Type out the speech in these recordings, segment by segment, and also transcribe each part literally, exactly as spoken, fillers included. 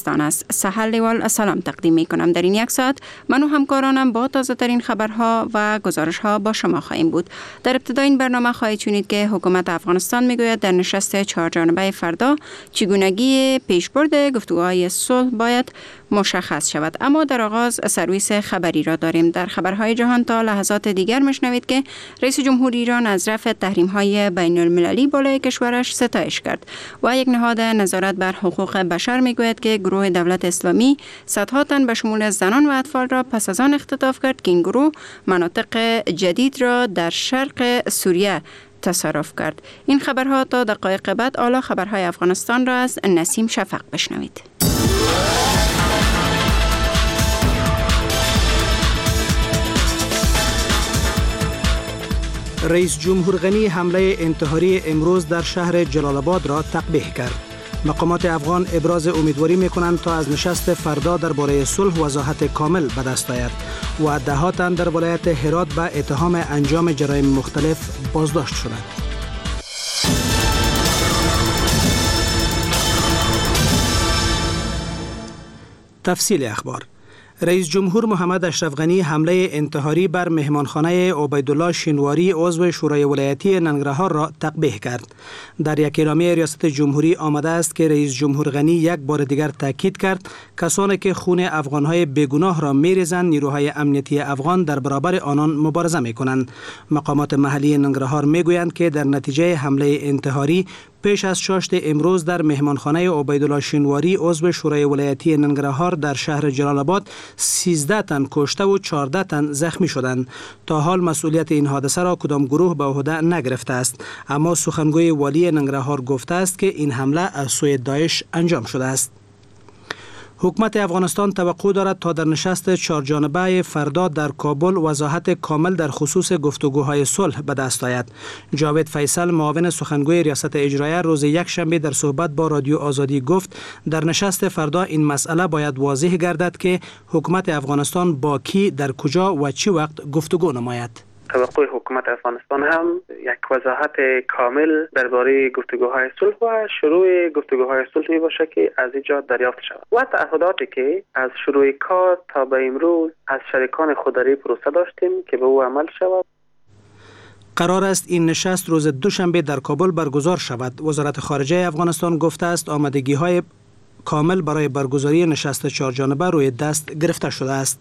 افغانستان است. سحر لیوال سلام تقدیم می کنم. در این یک ساعت من و همکارانم با تازه ترین خبرها و گزارش ها با شما خواهیم بود. در ابتدای این برنامه خواهید شنید که حکومت افغانستان می گوید در نشست چهار جانبه فردا چگونگی پیشبرد گفتگوهای صلح باید مشخص شود. اما در آغاز سرویس خبری را داریم. در خبرهای جهان تا لحظات دیگر میشنوید که رئیس جمهور ایران از رفع تحریم‌های بین المللی بالای کشورش ستایش کرد و یک نهاد نظارت بر حقوق بشر میگوید که گروه دولت اسلامی صدها تن به شمول زنان و اطفال را پس از آن اختطاف کرد که این گروه مناطق جدید را در شرق سوریه تصرف کرد. این خبرها تا دقایق بعد. حالا خبرهای افغانستان را از نسیم شفق بشنوید. رئیس جمهور غنی حمله انتحاری امروز در شهر جلال آباد را تقبیح کرد. مقامات افغان ابراز امیدواری می‌کنند تا از نشست فردا درباره صلح وضاحت کامل به دست آید و ده تن در ولایت هرات به اتهام انجام جرایم مختلف بازداشت شدند. تفصیل اخبار. رئیس جمهور محمد اشرف غنی حمله انتحاری بر مهمانخانه عبیدالله شینواری عضو شورای ولایتی ننگرهار را تقبیح کرد. در یک اعلامیه ریاست جمهوری آمده است که رئیس جمهور غنی یک بار دیگر تاکید کرد کسانی که خون افغانهای بیگناه را می‌ریزند نیروهای امنیتی افغان در برابر آنان مبارزه می‌کنند. مقامات محلی ننگرهار می‌گویند که در نتیجه حمله انتحاری پیش از چاشت امروز در مهمانخانه عبیدالله شینواری عضو شورای ولایتی ننگرهار در شهر جلال آباد سیزده تن کشته و چهارده تن زخمی شدند. تا حال مسئولیت این حادثه را کدام گروه به عهده نگرفته است، اما سخنگوی والی ننگرهار گفته است که این حمله از سوی داعش انجام شده است. حکومت افغانستان توقع دارد تا در نشست چهارجانبه فردا در کابل وضاحت کامل در خصوص گفتگوهای صلح به دست آید. جاوید فیصل معاون سخنگوی ریاست اجرایه روز یکشنبه در صحبت با رادیو آزادی گفت در نشست فردا این مسئله باید واضح گردد که حکومت افغانستان با کی در کجا و چه وقت گفتگو نماید. توقع حکومت افغانستان هم یک وضاحت کامل درباره گفتگوهای صلح و شروع گفتگوهای صلح می باشه که از اینجا دریافت شود و تعهداتی که از شروع کار تا به امروز از شریکان خود در پروسه داشتیم که به او عمل شود. قرار است این نشست روز دوشنبه در کابل برگزار شود. وزارت خارجه افغانستان گفته است آمادگی‌های کامل برای برگزاری نشست چهارجانبه روی دست گرفته شده است.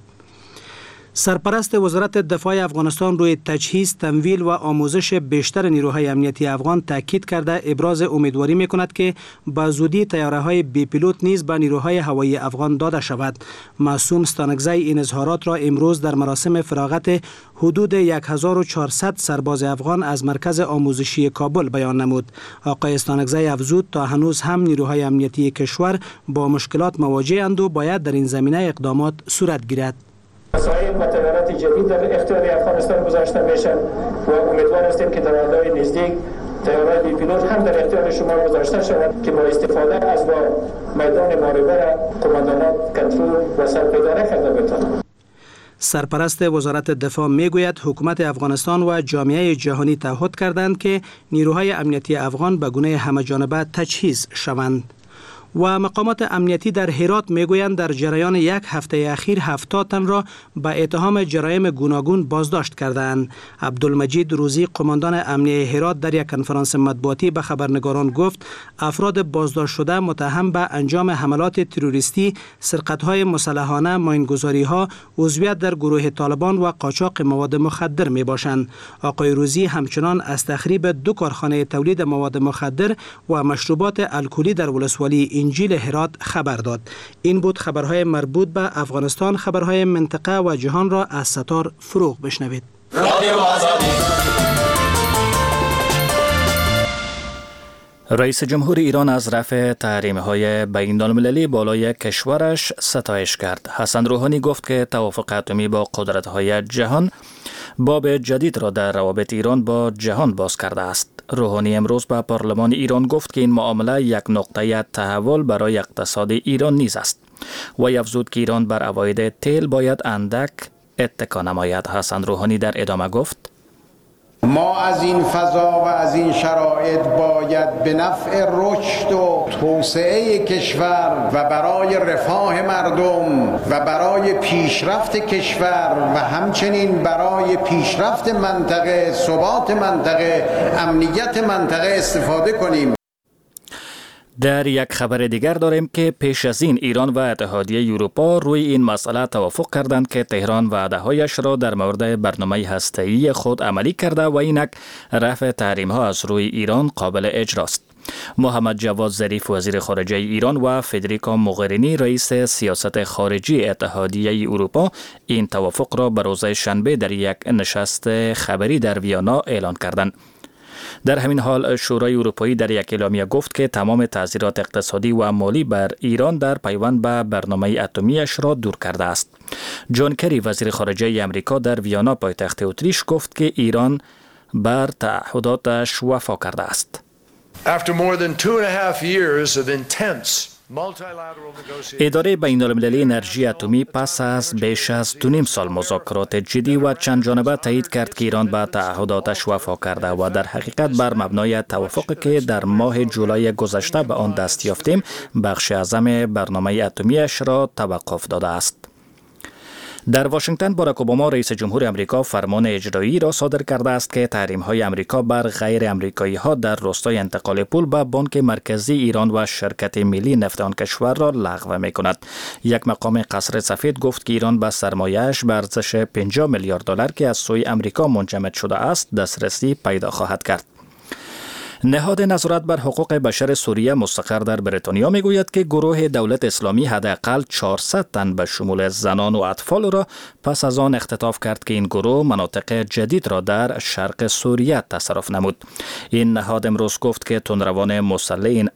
سرپرست وزارت دفاع افغانستان روی تجهیز، تمویل و آموزش بیشتر نیروهای امنیتی افغان تاکید کرده ابراز امیدواری می‌کند که به زودی طیاره‌های بی پیلوت نیز به نیروهای هوایی افغان داده شود. معصوم ستانکزی این اظهارات را امروز در مراسم فراغت حدود هزار و چهارصد سرباز افغان از مرکز آموزشی کابل بیان نمود. آقای استانکزی افزود تا هنوز هم نیروهای امنیتی کشور با مشکلات مواجه‌اند و باید در این زمینه اقدامات صورت گیرد. وسایل و تجارت جدید در اختیار افغانستان گذاشته میشن و امیدوار هستیم که در آینده نزدیک طیاره‌های بی پیلوت هم در اختیار شما گذاشته شود که با استفاده از با میدان معرکه را قماندانان کنترل و سرپیداره کرده بتوانند. سرپرست وزارت دفاع میگوید حکومت افغانستان و جامعه جهانی تعهد کردند که نیروهای امنیتی افغان به گونه همه‌جانبه تجهیز شوند. و مقامات امنیتی در هرات میگویند در جریان یک هفته اخیر هفتاد تن را به اتهام جرایم گوناگون بازداشت کردند. عبدالمجید روزی قماندان امنیه هرات در یک کنفرانس مطبوعاتی به خبرنگاران گفت افراد بازداشت شده متهم به انجام حملات تروریستی، سرقت‌های مسلحانه، ماینگذاری‌ها، عضویت در گروه طالبان و قاچاق مواد مخدر میباشند. آقای روزی همچنان از تخریب دو کارخانه تولید مواد مخدر و مشروبات الکلی در ولسوالی انجیل هرات خبر داد. این بود خبرهای مربوط به افغانستان. خبرهای منطقه و جهان را از ستار فروغ بشنوید. رئیس جمهور ایران از رفع تحریم‌های بین‌المللی بالای کشورش ستایش کرد. حسن روحانی گفت که توافق اتمی با قدرت‌های جهان باب جدید را در روابط ایران با جهان باز کرده است. روحانی امروز به پارلمان ایران گفت که این معامله یک نقطه تحول برای اقتصاد ایران نیز است و افزود که ایران بر عواید تیل باید اندک اتکا نماید. حسن روحانی در ادامه گفت: ما از این فضا و از این شرایط باید به نفع رشد و توسعه کشور و برای رفاه مردم و برای پیشرفت کشور و همچنین برای پیشرفت منطقه، ثبات منطقه، امنیت منطقه استفاده کنیم. در یک خبر دیگر داریم که پیش از این ایران و اتحادیه اروپا روی این مسئله توافق کردند که تهران وعده‌هایش را در مورد برنامه هسته‌ای خود عملی کرده و اینک رفع تحریم‌ها از روی ایران قابل اجراست. محمد جواد ظریف وزیر خارجه ایران و فدریکا موغرینی رئیس سیاست خارجی اتحادیه اروپا این توافق را به روز شنبه در یک نشست خبری در ویانا اعلان کردند. در همین حال شورای اروپایی در یک اعلامیه گفت که تمام تاثیرات اقتصادی و مالی بر ایران در پیوند به برنامه اتمیش را دور کرده است. جان کری وزیر خارجه آمریکا در ویانا پایتخت اتریش گفت که ایران بر تعهداتش وفا کرده است. After more than two and a half years of intense اداره بین المللی انرژی اتمی پس از بیش از دو نیم سال مذاکرات جدی و چند جانبه تایید کرد که ایران به تعهداتش وفا کرده و در حقیقت بر مبنای توافقی که در ماه جولای گذشته به آن دست یافتیم بخش اعظم برنامه اتمیش را توقف داده است. در واشنگتن باراک اوباما رئیس جمهور آمریکا فرمان اجرایی را صادر کرده است که تحریم‌های آمریکا بر غیر آمریکایی‌ها در راستای انتقال پول به بانک مرکزی ایران و شرکت ملی نفت آن کشور را لغو می‌کند. یک مقام قصر سفید گفت که ایران به سرمایه‌اش به ارزش پنجاه میلیارد دلار که از سوی آمریکا منجمد شده است دسترسی پیدا خواهد کرد. نهاد نظارت بر حقوق بشر سوریه مستقر در بریتانیا میگوید که گروه دولت اسلامی حداقل چهارصد تن به شمول زنان و اطفال را پس از آن اختطاف کرد که این گروه مناطق جدید را در شرق سوریه تصرف نمود. این نهاد امروز گفت که تندروان مسلح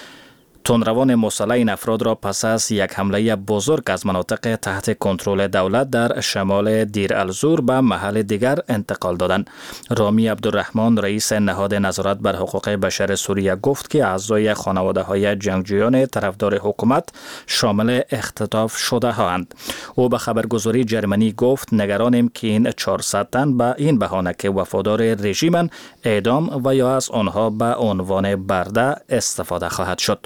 تندروان مسلح این افراد را پس از یک حمله بزرگ از مناطق تحت کنترل دولت در شمال دیر الزور به محل دیگر انتقال دادند. رامی عبدالرحمن رئیس نهاد نظارت بر حقوق بشر سوریه گفت که اعضای خانواده های جنگجویان طرفدار حکومت شامل اختطاف شده هاند. او به خبرگزاری جرمنی گفت نگرانیم که این چهارصد تن به این بهانه که وفادار رژیمند اعدام و یا از آنها به عنوان برده استفاده خواهد شد.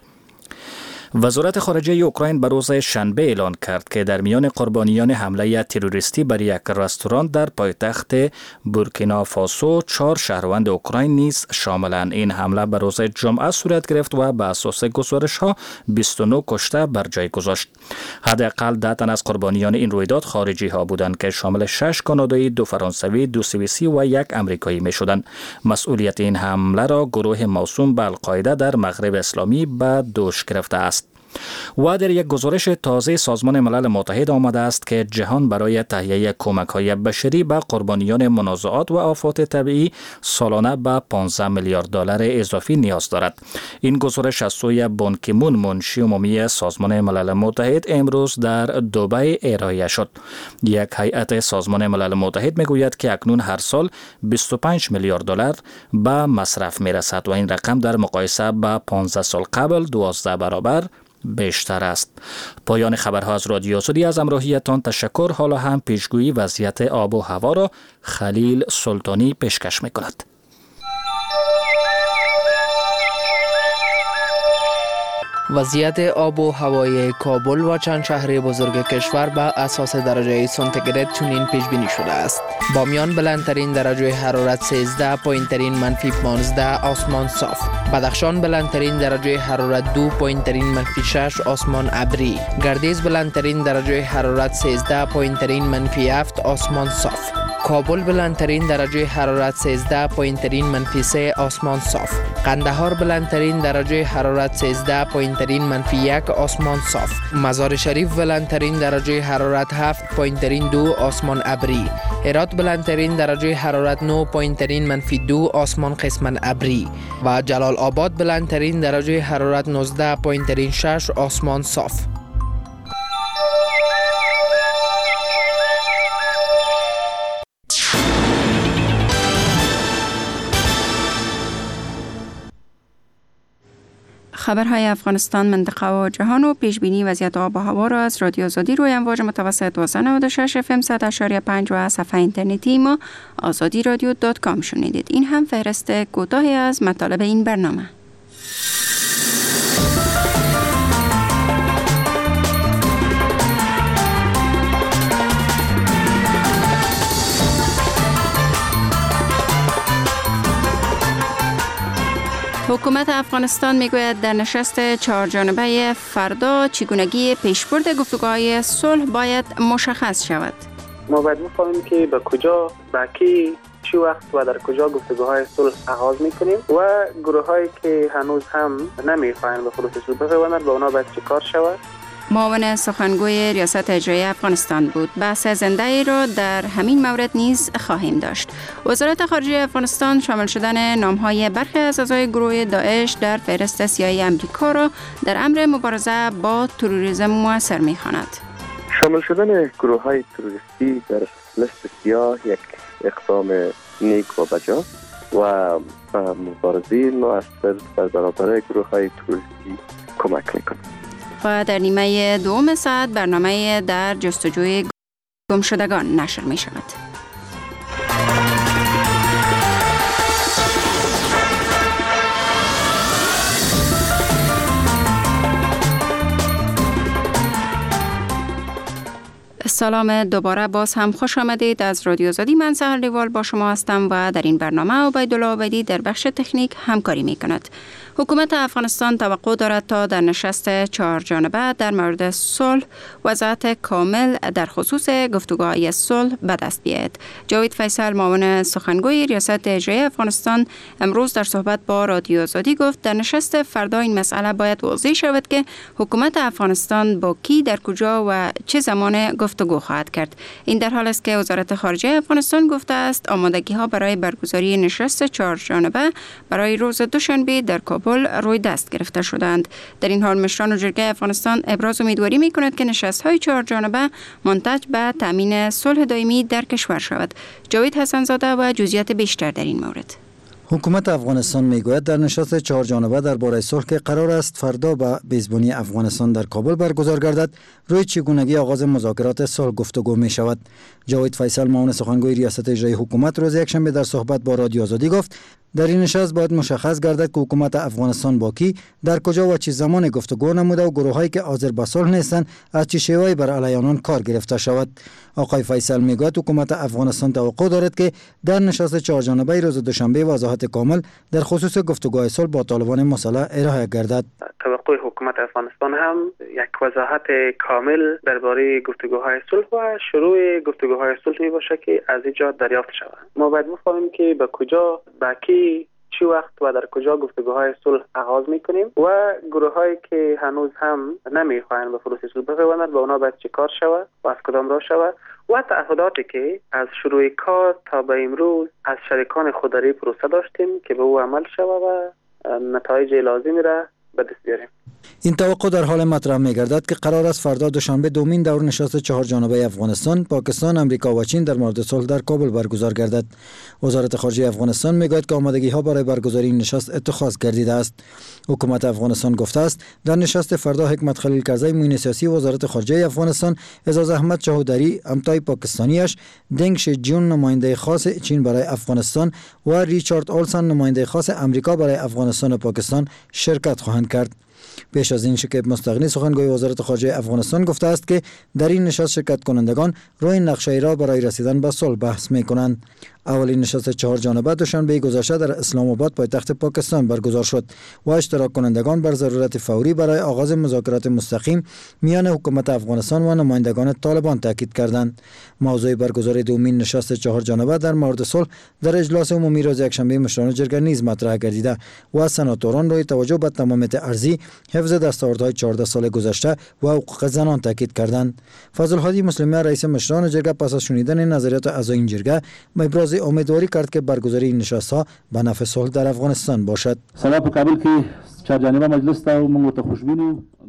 وزارت خارجه اوکراین به روز شنبه اعلان کرد که در میان قربانیان حمله تروریستی بر یک رستوران در پایتخت بورکینافاسو چهار شهروند اوکراین نیز شاملند. این حمله به روز جمعه صورت گرفت و به اساس گزارش‌ها بیست و نه کشته بر جای گذاشت. حداقل ده تن از قربانیان این رویداد خارجی ها بودند که شامل شش کانادایی، دو فرانسوی، دو سوئیسی و یک آمریکایی می‌شدند. مسئولیت این حمله را گروه موسوم به القاعده در مغرب اسلامی به دوش گرفته است. و در یک گزارش تازه سازمان ملل متحد آمده است که جهان برای تهیه کمک‌های بشری به قربانیان منازعات و آفات طبیعی سالانه به پانزده میلیارد دلار اضافی نیاز دارد. این گزارش از سوی بان کی مون منشی عمومی سازمان ملل متحد امروز در دبی ارائه شد. یک هیئت سازمان ملل متحد میگوید که اکنون هر سال بیست و پنج میلیارد دلار به مصرف میرسد و این رقم در مقایسه با پانزده سال قبل دوازده برابر بیشتر است. پایان خبرها از رادیو سوری از همراهیتان تشکر. حالا هم پیشگویی وضعیت آب و هوا را خلیل سلطانی پیشکش می‌کند. وضعیت آب و هوای کابل و چند شهر بزرگ کشور بر اساس درجه سانتیگراد چنین پیش بینی شده است. بامیان بلندترین درجه حرارت سیزده، پایینترین منفی پانزده، آسمان صاف. بدخشان بلندترین درجه حرارت دو، پایینترین منفی شش، آسمان ابری. گردیز بلندترین درجه حرارت سیزده، پایینترین منفی هفت، آسمان صاف. کابل بلندترین درجه حرارت سیزده، پایینترین منفی سه، آسمان صاف. قندهار بلندترین درجه حرارت سیزده، پایینترین منفی یک، آسمان صاف. مزار شریف بلندترین درجه حرارت هفت، پایینترین دو، آسمان ابری. هرات بلندترین درجه حرارت نه، پایینترین منفی دو، آسمان قسماً ابری. و جلال آباد بلندترین درجه حرارت نوزده، پایینترین شش، آسمان صاف. خبرهای افغانستان، منطقه و جهان و پیشبینی وضعیت آب و هوا را از رادیو آزادی روی امواج متوسط و نود و شش اف ام صد و شش ممیز پنج و صفحه اینترنتی ما آزادی رادیو دات کام شنیدید. این هم فهرست کوتاهی از مطالب این برنامه. حکومت افغانستان میگوید در نشست چهار جانبه فردا چگونگی پیشبرد گفتگوهای صلح باید مشخص شود. ما باید بفهمیم که به کجا، به کی، چه وقت و در کجا گفتگوهای صلح آغاز میکنیم و گروه هایی که هنوز هم نمیخواهند به خروج صلح بپیوندند به اونا باید چه کار شود. معاون سخنگوی ریاست اجرایی افغانستان بود. بحث زنده ای را در همین مورد نیز خواهیم داشت. وزارت خارجه افغانستان شامل شدن نامهای برخی از اعضای گروه داعش در فهرست سیاهی امریکا را در امر مبارزه با تروریسم موثر می‌خواند. شامل شدن گروه های تروریستی در لیست سیاه یک اقدام نیک و بجا و مبارزه موثر در برابر گروه های تروریستی کمک می‌کند. و در نیمه دوم ساعت برنامه در جستجوی گمشدگان نشر می شود. سلام دوباره، باز هم خوش آمدید. از رادیو آزادی من سحر لیوال با شما هستم و در این برنامه عبیدالله عبیدی در بخش تکنیک همکاری می کند. حکومت افغانستان توقع دارد تا در نشست چهار جانبه در مورد صلح وضعیت کامل در خصوص گفتگوهای صلح به دست بیاید. جاوید فیصل، معاون سخنگوی ریاست اجرایی افغانستان، امروز در صحبت با رادیو آزادی گفت در نشست فردا این مسئله باید واضح شود که حکومت افغانستان با کی، در کجا و چه زمان گفتگو خواهد کرد. این در حال است که وزارت خارجه افغانستان گفته است آمادگی ها برای برگزاری نشست چهار جانبه برای روز دوشنبه در کابل روی دست گرفته شدند. در این حال مشران جرگه افغانستان ابراز امیدواری می کند که نشست های چهار جانبه منتج به تامین صلح دائمی در کشور شود. جاوید حسن زاده و جزئیات بیشتر در این مورد. حکومت افغانستان میگوید در نشست چهار جانبه درباره صلح که قرار است فردا به میزبانی افغانستان در کابل برگزار گردد، روی چگونگی آغاز مذاکرات صلح گفتگو می شود. جاوید فیصل، معاون سخنگوی ریاست اجرایی حکومت، روز یکشنبه در صحبت با رادیو آزادی گفت در این نشست باید مشخص گردد که حکومت افغانستان با کی، در کجا و چه زمان گفتگو نموده و گروهایی که حاضر به صلح نیستند از چه شیوهی بر علیه آنان کار گرفته شود. آقای فیصل میگوید حکومت افغانستان توقع دارد که در نشست چهار جانبه روز دوشنبه وضاحت کامل در خصوص گفتگوهای صلح با طالبان مسلح ارائه گردد. توقع حکومت افغانستان هم یک وضاحت کامل درباره گفتگوهای صلح و شروع گفتگوهای صلح می باشه که از اینجا دریافت شود. ما باید بفهمیم که به کجا، به کی، چه وقت و در کجا گفتگوهای صلح آغاز میکنیم و گروهایی که هنوز هم نمیخواهند به پروسه صلح بپیوندند به اونا باید چه کار شود و از کدام راه شود و تعهداتی که از شروع کار تا به امروز از شریکان خوداری پروسه داشتیم که به او عمل شود و نتایج لازمی را به دست بیاریم. این توقع در حال مطرح می‌گردد که قرار است فردا دوشنبه دومین دور نشست چهار جانبه افغانستان، پاکستان، امریکا و چین در مورد صلح در کابل برگزار گردد. وزارت خارجه افغانستان میگوید که آمادگی‌ها برای برگزاری این نشست اتخاذ گردیده است. حکومت افغانستان گفته است در نشست فردا حکمت خلیل کرزی، معین سیاسی وزارت خارجه افغانستان، اعزاز احمد چهودری، همتای پاکستانیش، دنگ شیجون نماینده خاص چین برای افغانستان و ریچارد اولسن نماینده خاص امریکا برای افغانستان و پاکستان شرکت خواهند کرد. پیش از این شکیب مستغنی، سخنگوی وزارت خارجه افغانستان، گفته است که در این نشست شرکت کنندگان روی نقشه را برای رسیدن به صلح بحث می‌کنند. اولین نشست چهار جانبه دوشنبه گذشته در اسلام آباد پایتخت پاکستان برگزار شد و اشتراک کنندگان بر ضرورت فوری برای آغاز مذاکرات مستقیم میان حکومت افغانستان و نمایندگان طالبان تاکید کردند. موضوع برگزاری دومین نشست چهار جانبه در مورد صلح در اجلاس عمومی روز یکشنبه مشران جرگه نیز مطرح گردیده و سناتوران روی توجه به تمامیت ارضی، حفظ دستاوردهای چهارده سال گذشته و حقوق زنان تاکید کردند. فضل الهادی مسلمیان، رئیس مشران جرگه، پس از شنیدن نظریات اعضای این جرگه ابراز امیدواری کرد که برگزاری این نشست‌ها به نفع صلح در افغانستان باشد. سلام په کابل کې چهار جانبه مجلس ته موږ ته خوشبینو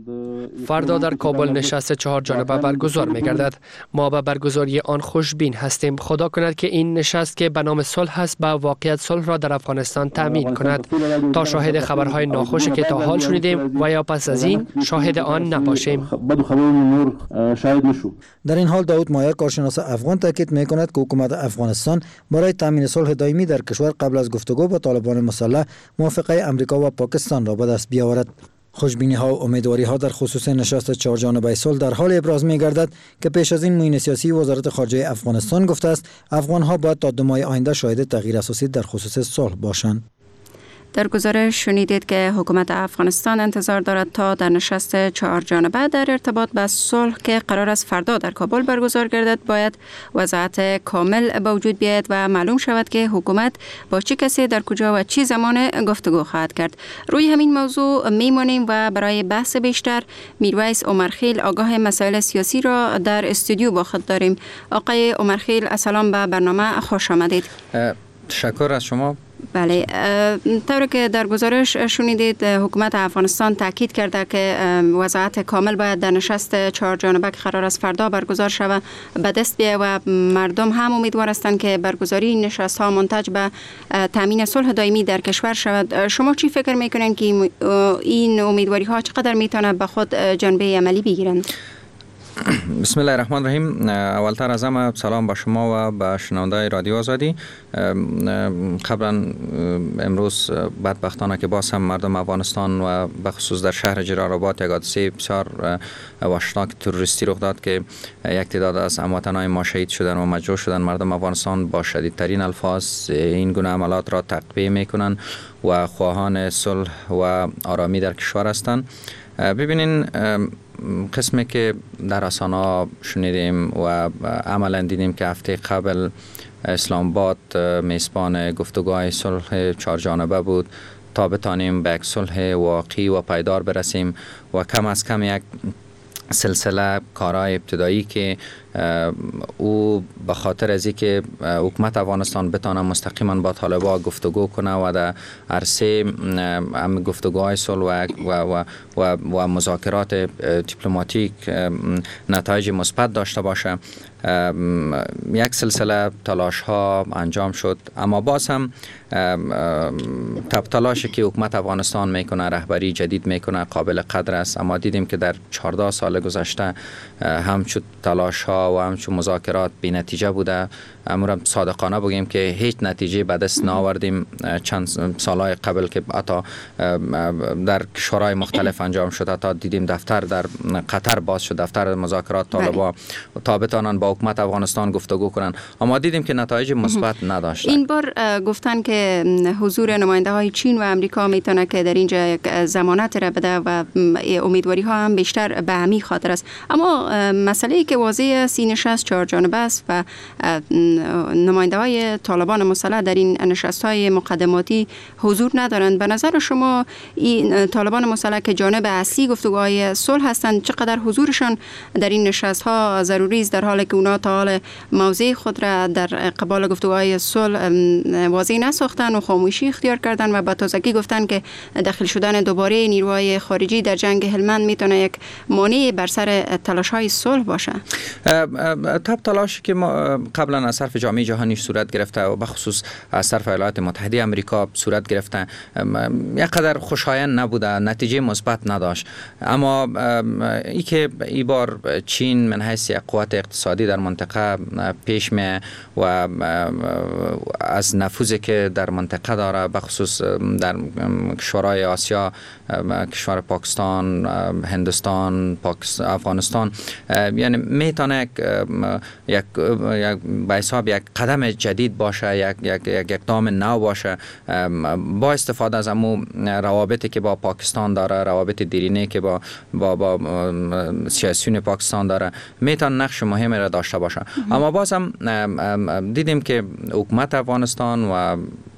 فردا در کابل نشست چهار جانبه برگزار می گردد. ما به برگزاری آن خوشبین هستیم. خدا کند که این نشست که به نام صلح است به واقعیت صلح را در افغانستان تامین کند تا شاهد خبرهای ناخوشی که تا حال شنیدیم و یا پس از این شاهد آن نباشیم. در این حال داود مایر کارشناس افغان تاکید می کند که حکومت افغانستان برای تامین صلح دائمی در کشور قبل از گفتگو با طالبان مسلح موافقه امریکا و پاکستان را به دست بیاورد. خوشبینی ها و امیدواری ها در خصوص نشست چهار جانبه صلح در حال ابراز می گردد که پیش از این معین سیاسی وزارت خارجه افغانستان گفته است افغان ها باید تا دو ماه آینده شاهد تغییر اساسی در خصوص صلح باشند. در گزارش شنیدید که حکومت افغانستان انتظار دارد تا در نشست چهار جانبه در ارتباط به صلح که قرار است فردا در کابل برگزار گردد باید وضاحت کامل به وجود بیاید و معلوم شود که حکومت با چه کسی در کجا و چه زمان گفتگو خواهد کرد. روی همین موضوع میمانیم و برای بحث بیشتر میرویس عمرخیل آگاه مسائل سیاسی را در استودیو با خود داریم. آقای عمرخیل السلام، به برنامه خوش آمدید. تشکر از شما. بله، طوری که در گزارش شنیدید حکومت افغانستان تاکید کرده که وضاحت کامل باید در نشست چهار جانبه که قرار است فردا برگزار شود به دست بیاید و مردم هم امیدوار هستند که برگزاری این نشست ها منتج به تامین صلح دائمی در کشور شود. شما چی فکر میکنید که این امیدواری ها چقدر میتونه به خود جنبه عملی بگیرند؟ بسم الله الرحمن الرحیم. اولتر از همه سلام به شما و به شنوندگان رادیو آزادی. قبلا امروز بدبختانه که باز هم مردم افغانستان و به خصوص در شهر جلال‌آباد یک حادثه بسیار وحشتناک تروریستی رخ داد که یک تعداد از هموطنان ما شهید شدن و مجروح شدن. مردم افغانستان با شدیدترین الفاظ این گونه عملات را تقویه میکنن و خواهان صلح و آرامی در کشور هستند. ببینین قسمی که در رسانه‌ها شنیدیم و عملا دیدیم که هفته قبل اسلام آباد میزبان گفتگوهای صلح چهار جانبه بود تا بتانیم به یک صلح واقعی و پایدار برسیم و کم از کم یک سلسله کارهای ابتدایی که او به خاطر از اینکه حکومت افغانستان بتانه مستقیما با طالبان گفتگو کنه و در عرصه هم گفتگوهای صلح و و و و مذاکرات دیپلماتیک نتایج مثبت داشته باشه، یک سلسله تلاش ها انجام شد. اما باز هم تب تلاشی که حکومت افغانستان میکنه، رهبری جدید میکنه، قابل قدر است. اما دیدیم که در چهارده سال گذشته همچون تلاش ها و همچون مذاکرات بی نتیجه بوده. امروز صادقانه بگیم که هیچ نتیجه به دست نآوردیم. چند سالهای قبل که حتی در کشورهای مختلف انجام شد، حتی دیدیم دفتر در قطر باز شد، دفتر مذاکرات طالبان تا بتانن با حکومت افغانستان گفتگو کنن، اما دیدیم که نتایج مثبت نداشت. این بار گفتن که حضور نماینده های چین و امریکا میتونه که در اینجا یک ضمانت را بده و امیدواری ها هم بیشتر به همین خاطر است. اما مسئله ای که واضح است این نشست چهار جانبه است و نماینده های طالبان مسلح در این نشست های مقدماتی حضور ندارند. به نظر شما این طالبان مسلح که جانب اصلی گفتگوهای صلح هستند، چقدر حضورشان در این نشست ها ضروری است، در حالی که اونا تا حال موضع خود را در قبال گفتگوهای صلح واضح نساختن و خاموشی اختیار کردن و با تازگی گفتن که داخل شدن دوباره نیروهای خارجی در جنگ هلمند میتونه یک مانع بر سر تلاش های صلح باشه؟ تب تلاشی که ما قبلا از طرف جامعه جهانی صورت گرفته و به خصوص از طرف ایالات متحده آمریکا صورت گرفته یک قدر خوشایند نبوده، نتیجه مثبت نداشت. اما ای که ای بار چین من حیث یک قوت اقتصادی در منطقه پیش می و از نفوذی که در منطقه داره، به خصوص در کشورهای آسیا، کشور پاکستان، هندوستان، پاکستان، افغانستان، یعنی میتونه یک یک به حساب یک قدم جدید باشه، یک یک یک اقدام نو باشه با استفاده از امو روابطی که با پاکستان داره، روابط دیرینه که با با با سیاسیون پاکستان داره، میتونه نقش مهمی را داشته باشه. اما باز هم دیدیم که حکومت افغانستان و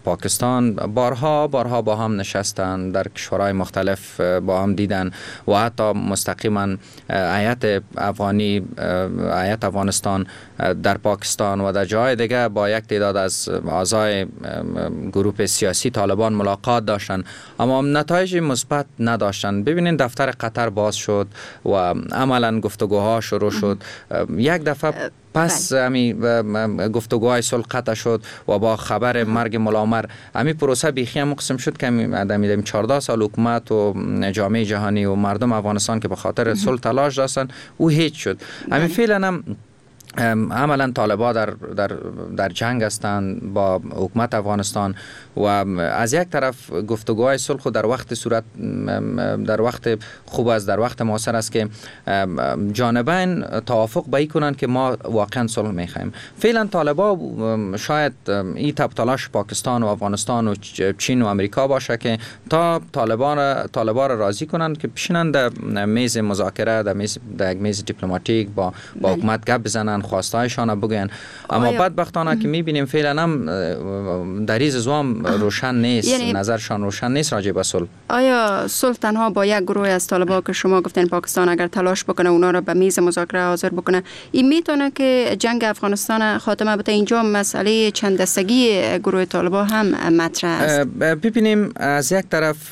پاکستان بارها بارها با هم نشستن، در کشورهای مختلف با هم دیدن و حتی مستقیما هیئت افغانی هیئت افغانستان در پاکستان و در جای دیگه با یک تعداد از اعضای گروه سیاسی طالبان ملاقات داشتن، اما نتایج مثبت نداشتن. ببینید دفتر قطر باز شد و عملا گفتگوها شروع شد. یک دفعه پس امی گفتگوهای صلح قطع شد و با خبر مرگ ملا عمر امی پروسه بیخی هم قسم شد که امی چهارده سال حکومت و جامعه جهانی و مردم افغانستان که به خاطر صلح تلاش داشتن او هیچ شد. امی فعلا هم عملا طالبان در در در جنگ هستند با حکومت افغانستان و از یک طرف گفتگوهای صلح در وقت صورت در وقت خوب است، در وقت معاصر است که جانبین توافق به این کنند که ما واقعا صلح میخوایم. فعلا طالبان شاید این تب تلاش پاکستان و افغانستان و چین و امریکا باشه که تا طالبان طالبان را راضی کنند که بشینند در میز مذاکره، در میز در یک میز دیپلماتیک با با حکومت گپ بزنند، خواستایشان بگوین. اما بدبختانه که میبینیم فعلا هم در این زوام روشن نیست، یعنی نظرشان روشن نیست راجع به صلح. آیا صلح تنها با یک گروه از طالبان که شما گفتین پاکستان اگر تلاش بکنه اونا را به میز مذاکره حاضر بکنه، این میتونه که جنگ افغانستان خاتمه بده؟ اینجا مسئله چند دستگی گروه طالبان هم مطرح است. ببینیم از یک طرف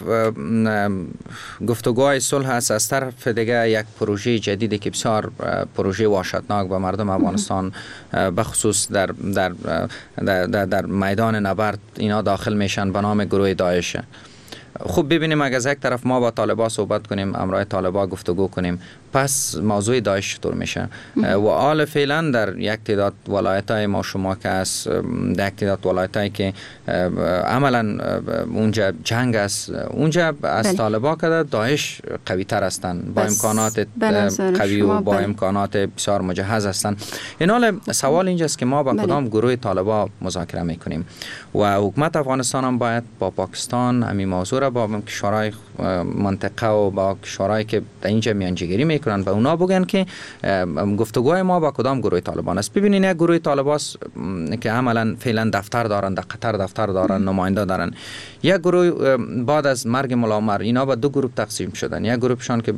گفتگوهای صلح است، از طرف دیگه یک پروژه جدیدی که بسیار پروژه وحشتناک به مردم افغانستان به خصوص در در در, در, در میدان نبرد اینا داخل میشن به نام گروه داعش. خوب ببینیم اگر از یک طرف ما با طالبان صحبت کنیم، امرای طالبان گفتگو کنیم، پس موضوع داعش چطور میشه؟ و حال فعلا در یک تعداد ولایت‌های ما شما که است، در یک تعداد ولایت‌هایی که عملا اونجا جنگ است، اونجا از طالبان که داعش قوی تر هستند، با امکانات قوی و با امکانات بسیار مجهز هستند. این حال سوال اینجاست که ما با کدام گروه طالبان مذاکره میکنیم و حکومت افغانستان هم باید با پاکستان همین موضوع را با کشورهای منطقه و با کشورهایی که در اینجا میانجیگری میکنن و اونا بگن که گفتگوهای ما با کدام گروه طالبان است. ببینین یک گروه طالبان است که عملا فعلا دفتر دارن، در قطر دفتر دارن، نماینده دارن. یک گروه بعد از مرگ ملا عمر اینا به دو گروه تقسیم شدن. یک گروهشان که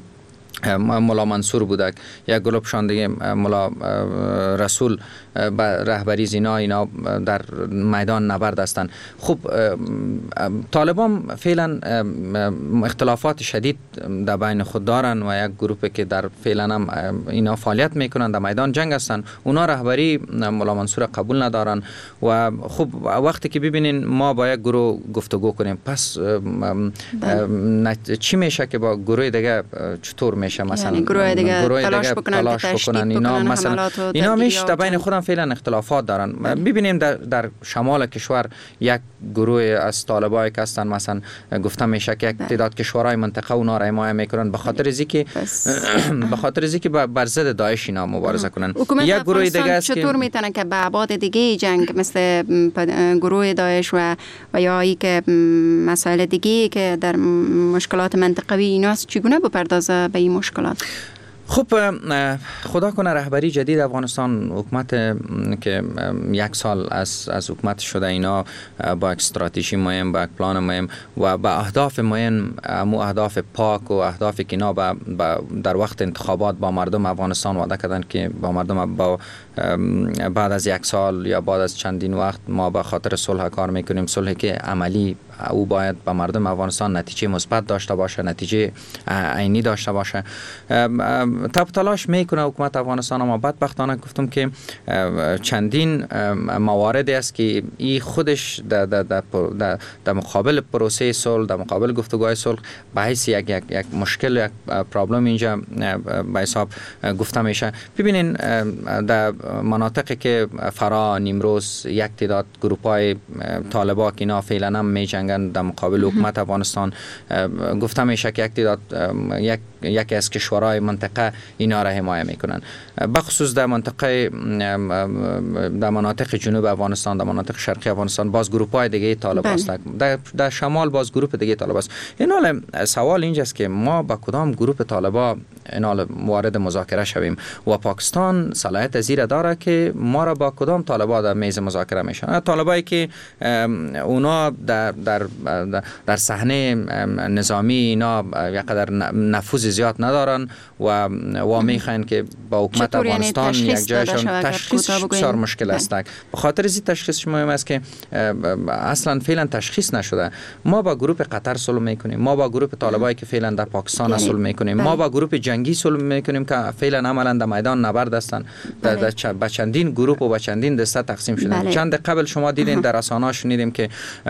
ملا منصور بودک، یک گروهشان دیگه ملا رسول به رهبری زینا اینا در میدان نبرد هستند. خب طالبان فعلا اختلافات شدید در بین خود دارن و یک گروه که در فعلا هم اینا فعالیت میکنن در میدان جنگ هستند، اونا رهبری ملا منصور قبول ندارن و خب وقتی که ببینین ما با یک گروه گفتگو کنیم، پس چی میشه که با گروه دیگه چطور میشه؟ مثلا یعنی گروه دیگه گروه تلاش دیگه بکنن تلاش که تشدید بکنن اینا بکنن، مثلا اینا میش در بین خودم فعلا اختلافات دارن. ببینیم در در شمال کشور یک گروه از طالبای که هستن، مثلا گفتم میشه که یک تعداد کشورهای منطقه اونا را حمایت میکنن به خاطر اینکه به خاطر اینکه بر ضد داعش اینا مبارزه کنن. یک گروه دیگه است که چطور میتونه که به ابعاد دیگه جنگ مثل گروه داعش و و یا ای که مسائل دیگه که در مشکلات منطقوی ایناست چگونه بپردازه به این مشکلات؟ خب خدا کنه رهبری جدید افغانستان، حکومت که یک سال از از حکومت شده، اینا با یک استراتژی مهم، با یک پلان مهم و با اهداف مهم، مو اهداف پاک و اهدافی که اینا با در وقت انتخابات با مردم افغانستان وعده کردن که با مردم با بعد از یک سال یا بعد از چندین وقت ما به خاطر صلح کار میکنیم، صلحی که عملی او باید به مردم افغانستان نتیجه مثبت داشته باشه، نتیجه عینی داشته باشه. تب تلاش میکنه حکومت افغانستان، اما بدبختانه گفتم که چندین مواردی است که این خودش در در در در مقابل پروسه صلح، در مقابل گفتگوهای صلح به حیث یک یک یک مشکل، یک پرابلم اینجا به حساب گفته میشه. ببینین در مناطقی که فرا، نیمروز، یک تعداد گروپ‌های طالبان که اینا فعلا هم میجنگن در مقابل حکومت افغانستان، گفته میشه که یک تعداد یک یکی از کشورهای منطقه اینا را حمایه میکنن. بخصوص در منطقه در مناطق جنوب افغانستان، در مناطق شرقی افغانستان باز گروه های دیگه طالب است. در, در شمال باز گروه دیگه طالب است. این حال سوال اینجاست که ما با کدام گروه طالبا این حال وارد مذاکره شویم و پاکستان صلاحیت زیر داره که ما را با کدام طالبا در میز مذاکره میشن. طالبایی که اونا در در در صحنه نظامی اینا یقدر نفوذ زیاد ندارن و و میخواین که با حکومت افغانستان یک جایشان تشخیص بسیار مشکل است. به خاطر از تشخیص مهم است که اصلا فعلا تشخیص نشده. ما با گروه قطر صلح میکنیم، ما با گروه طالبایی که فعلا در پاکستان صلح میکنیم، ما با گروه جنگی صلح میکنیم که فعلا عملا در میدان نبرد هستند. در با چندین گروه و با چندین دسته تقسیم شدن. چند قبل شما دیدین در رسانه‌ها شنیدیم که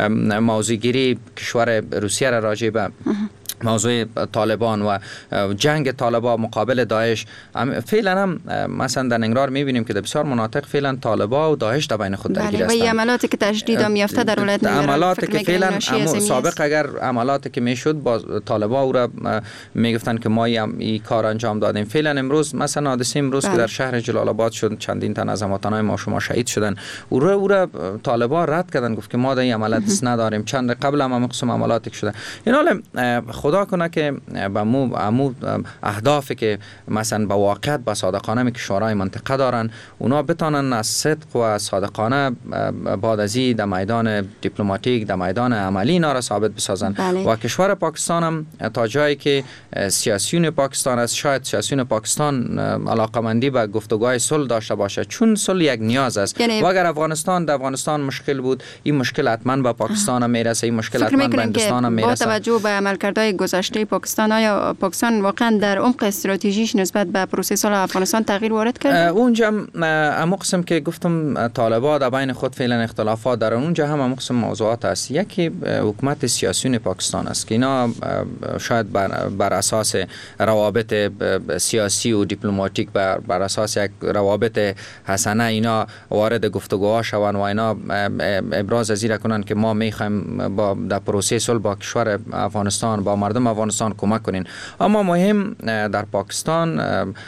موضوع گیری کشور روسیه را راجع به موضوع طالبان و جنگ طالبان مقابل داعش فعلا هم مثلا در ننگرهار میبینیم که در بسیار مناطق فعلا طالبان و داعش در بین خود درگیر هستند. و عملاتی که تجدید هم یافته در ولایت ننگرهار، عملاتی که فعلا سابق اگر عملاتی که میشد با طالبان او را میگفتن که ما این کار انجام دادیم. فعلا امروز مثلا حادثه امروز که در شهر جلال آباد شد، چندین تن از هموطنان ما شما شهید شدن، او را او را طالبان رد کردن، گفت که ما در این عملیات دست نداریم. چند قبل هم هم قسم عملاتی شده. این حال خدا کنه که با مو امو اهدافی که مثلا با واقعیت با صادقانه که شورای منطقه دارن اونا بتونن از صدق و صادقانه بعد از این در میدان دیپلماتیک در میدان عملی اینا را ثابت بسازن. بله. و کشور پاکستان هم تا جایی که سیاسیون پاکستان است، شاید سیاسیون پاکستان علاقمندی به گفتگوهای صلح داشته باشه، چون صلح یک نیاز است. یعنی و اگر افغانستان در افغانستان مشکل بود، این مشکل حتما به پاکستان هم میرسه، این مشکل حتما به هندوستان هم میرسه. با توجه به عملکردهای گذشته پاکستان، آیا پاکستان واقعا در عمق استراتژیش نسبت به پروسه صلح افغانستان تغییر وارد کرده؟ اونجا هم قسم که گفتم طالبان در بین خود فعلا اختلافات دارن، اونجا هم هم قسم موضوعات است. یکی حکومت سیاسیون پاکستان است که اینا شاید بر, بر اساس روابط سیاسی و دیپلماتیک بر, بر اساس یک روابط حسنه اینا وارد گفتگوها شوند و اینا ابراز از این کنن که ما میخوایم با در پروسه صلح با کشور افغانستان با مردم افغانستان کمک کنین. اما مهم در پاکستان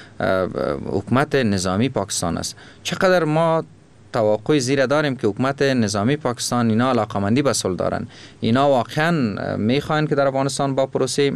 حکومت نظامی پاکستان است. چقدر ما توقع زیر داریم که حکومت نظامی پاکستان اینا علاقمندی به صلح دارن، اینا واقعا میخواین که در افغانستان با پروسه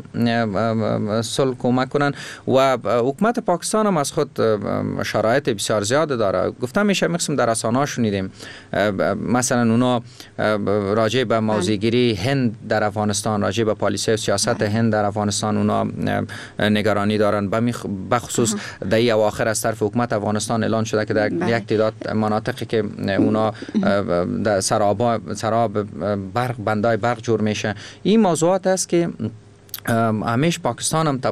صلح کمک کنن و حکومت پاکستان هم از خود شرایط بسیار زیاد داره. گفتم میشه مقسم در رسانه‌ها شنیدیم مثلا اونا راجع به موضوعگیری هند در افغانستان، راجع به پالیسی و سیاست هند در افغانستان اونا نگرانی دارن. بخصوص در این اواخر از طرف حکومت افغانستان اعلان شده که در یک تعداد مناطقی که اونا در سراب سراب برق بندای برق جور میشه. این موضوعات است که همیش پاکستان هم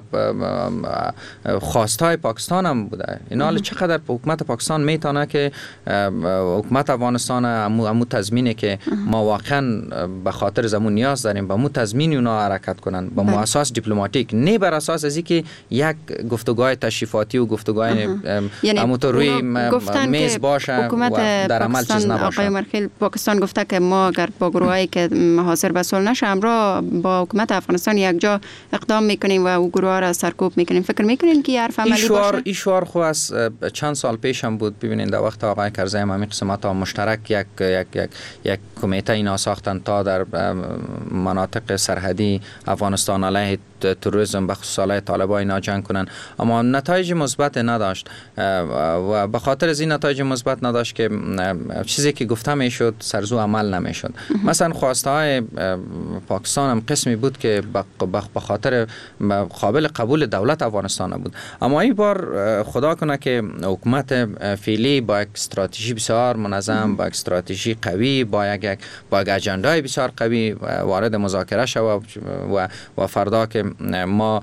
خواستای پاکستان هم بوده. این حال چقدر حکومت پاکستان میتونه که حکومت افغانستان امو, امو تضمینه که ما واقعا به خاطر زمون نیاز داریم به مو تضمین اونا حرکت کنن با مو اساس دیپلماتیک، نه بر اساس از اینکه یک گفتگوهای تشریفاتی و گفتگوهای امو تو روی میز باشه و در عمل چیز نباشه. آقای مرخیل پاکستان گفته که ما اگر با گروهایی که حاضر به صلح نشه همراه با حکومت افغانستان یک جا اقدام میکنیم و او گروه را سرکوب میکنیم. فکر میکنین که حرف عملی باشه؟ این شعار خو از چند سال پیش هم بود. ببینید در وقت آقای کرزی هم همین قسمت ها مشترک یک یک یک یک کمیته اینا ساختن تا در مناطق سرحدی افغانستان علیه تروریسم بخصوص علیه طالبان اینا جنگ کنن، اما نتایج مثبت نداشت و به خاطر از این نتایج مثبت نداشت که چیزی که گفته میشد سرزو عمل نمیشد. مثلا خواسته های پاکستان هم قسمی بود که به خاطر قابل قبول دولت افغانستان بود، اما این بار خدا کنه که حکومت فعلی با یک استراتژی بسیار منظم، با یک استراتژی قوی، با یک با یک اجندای بسیار قوی وارد مذاکره شود و و فردا که ما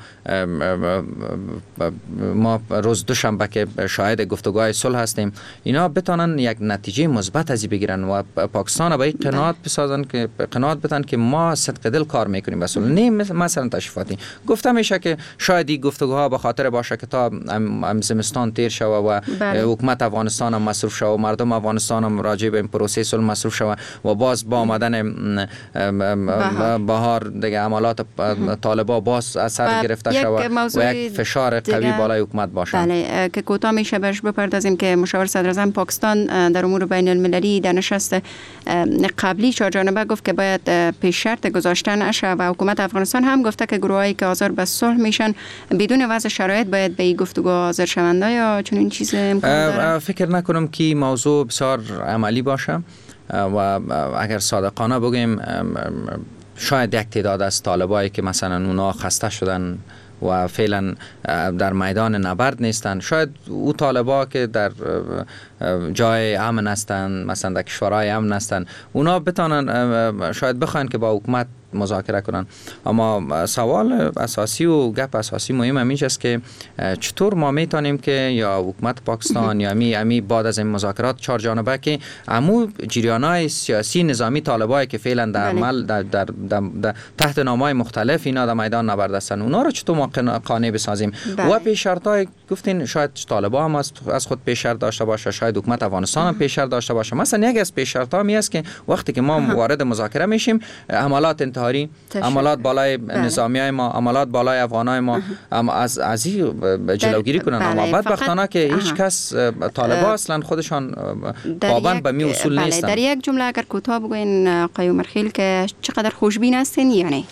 ما روز دوشنبه که شاهد گفتگوهای صلح هستیم اینا بتونن یک نتیجه مثبت از بگیرن و پاکستان به این قناعت بسازن که قناعت بدن که ما صدق دل کار میکنیم به صلح، نه مثلا تشریفاتی. گفته میشه که شاید این گفتگوها به خاطر باشه که تا زمستان تیر شوه و بله. حکومت افغانستان هم مصروف شوه و مردم افغانستان هم راجع به این پروسه صلح مصروف شوه و باز با آمدن بهار دیگه عملات طالبان باز باز از سر گرفته شود و یک فشار قوی بالای حکومت باشه. بله که کوتاه میشه بهش بپردازیم که مشاور صدر اعظم پاکستان در امور بین المللی در نشست قبلی چهار جانبه گفت که باید پیش شرط گذاشته نشه و حکومت افغانستان هم گفته که گروهایی که حاضر به صلح میشن بدون وضع شرایط باید به این گفتگو حاضر شوند. یا چنین چیز امکان داره؟ فکر نکنم که موضوع بسیار عملی باشه و اگر صادقانه بگیم شاید یک تعداد از طالبایی که مثلا اونا خسته شدن و فعلا در میدان نبرد نیستن، شاید او طالبا که در جای امن هستن، مثلا در کشورهای امن هستن، اونا بتانن شاید بخواین که با حکومت مذاکره کنن. اما سوال اساسی و گپ اساسی مهم همیش است که چطور ما میتونیم که یا حکومت پاکستان یا امی امی بعد از این مذاکرات چهار جانبه که امو جریانای سیاسی نظامی طالبای که فعلا در عمل در, در, در, در تحت نامهای مختلف اینا در میدان نبرد هستن، اونا رو چطور ما قانع بسازیم؟ بله. و پیش شرطای گفتین شاید طالبا هم از خود پیش شرط داشته باشه، شاید حکومت افغانستان هم پیش شرط داشته باشه. مثلا یک از پیش شرطا می است که وقتی که ما وارد مذاکره میشیم حملات انتحاری، حملات بالای نظامیای ما، حملات بالای افغانای ما از از جلوگیری کنن. اما بدبختانه که هیچ کس طالبا اصلا خودشان پابند به می اصول نیستن. در یک جمله اگر کوتاه بگوین آقای عمرخیل که چقدر خوشبین هستین یا نه؟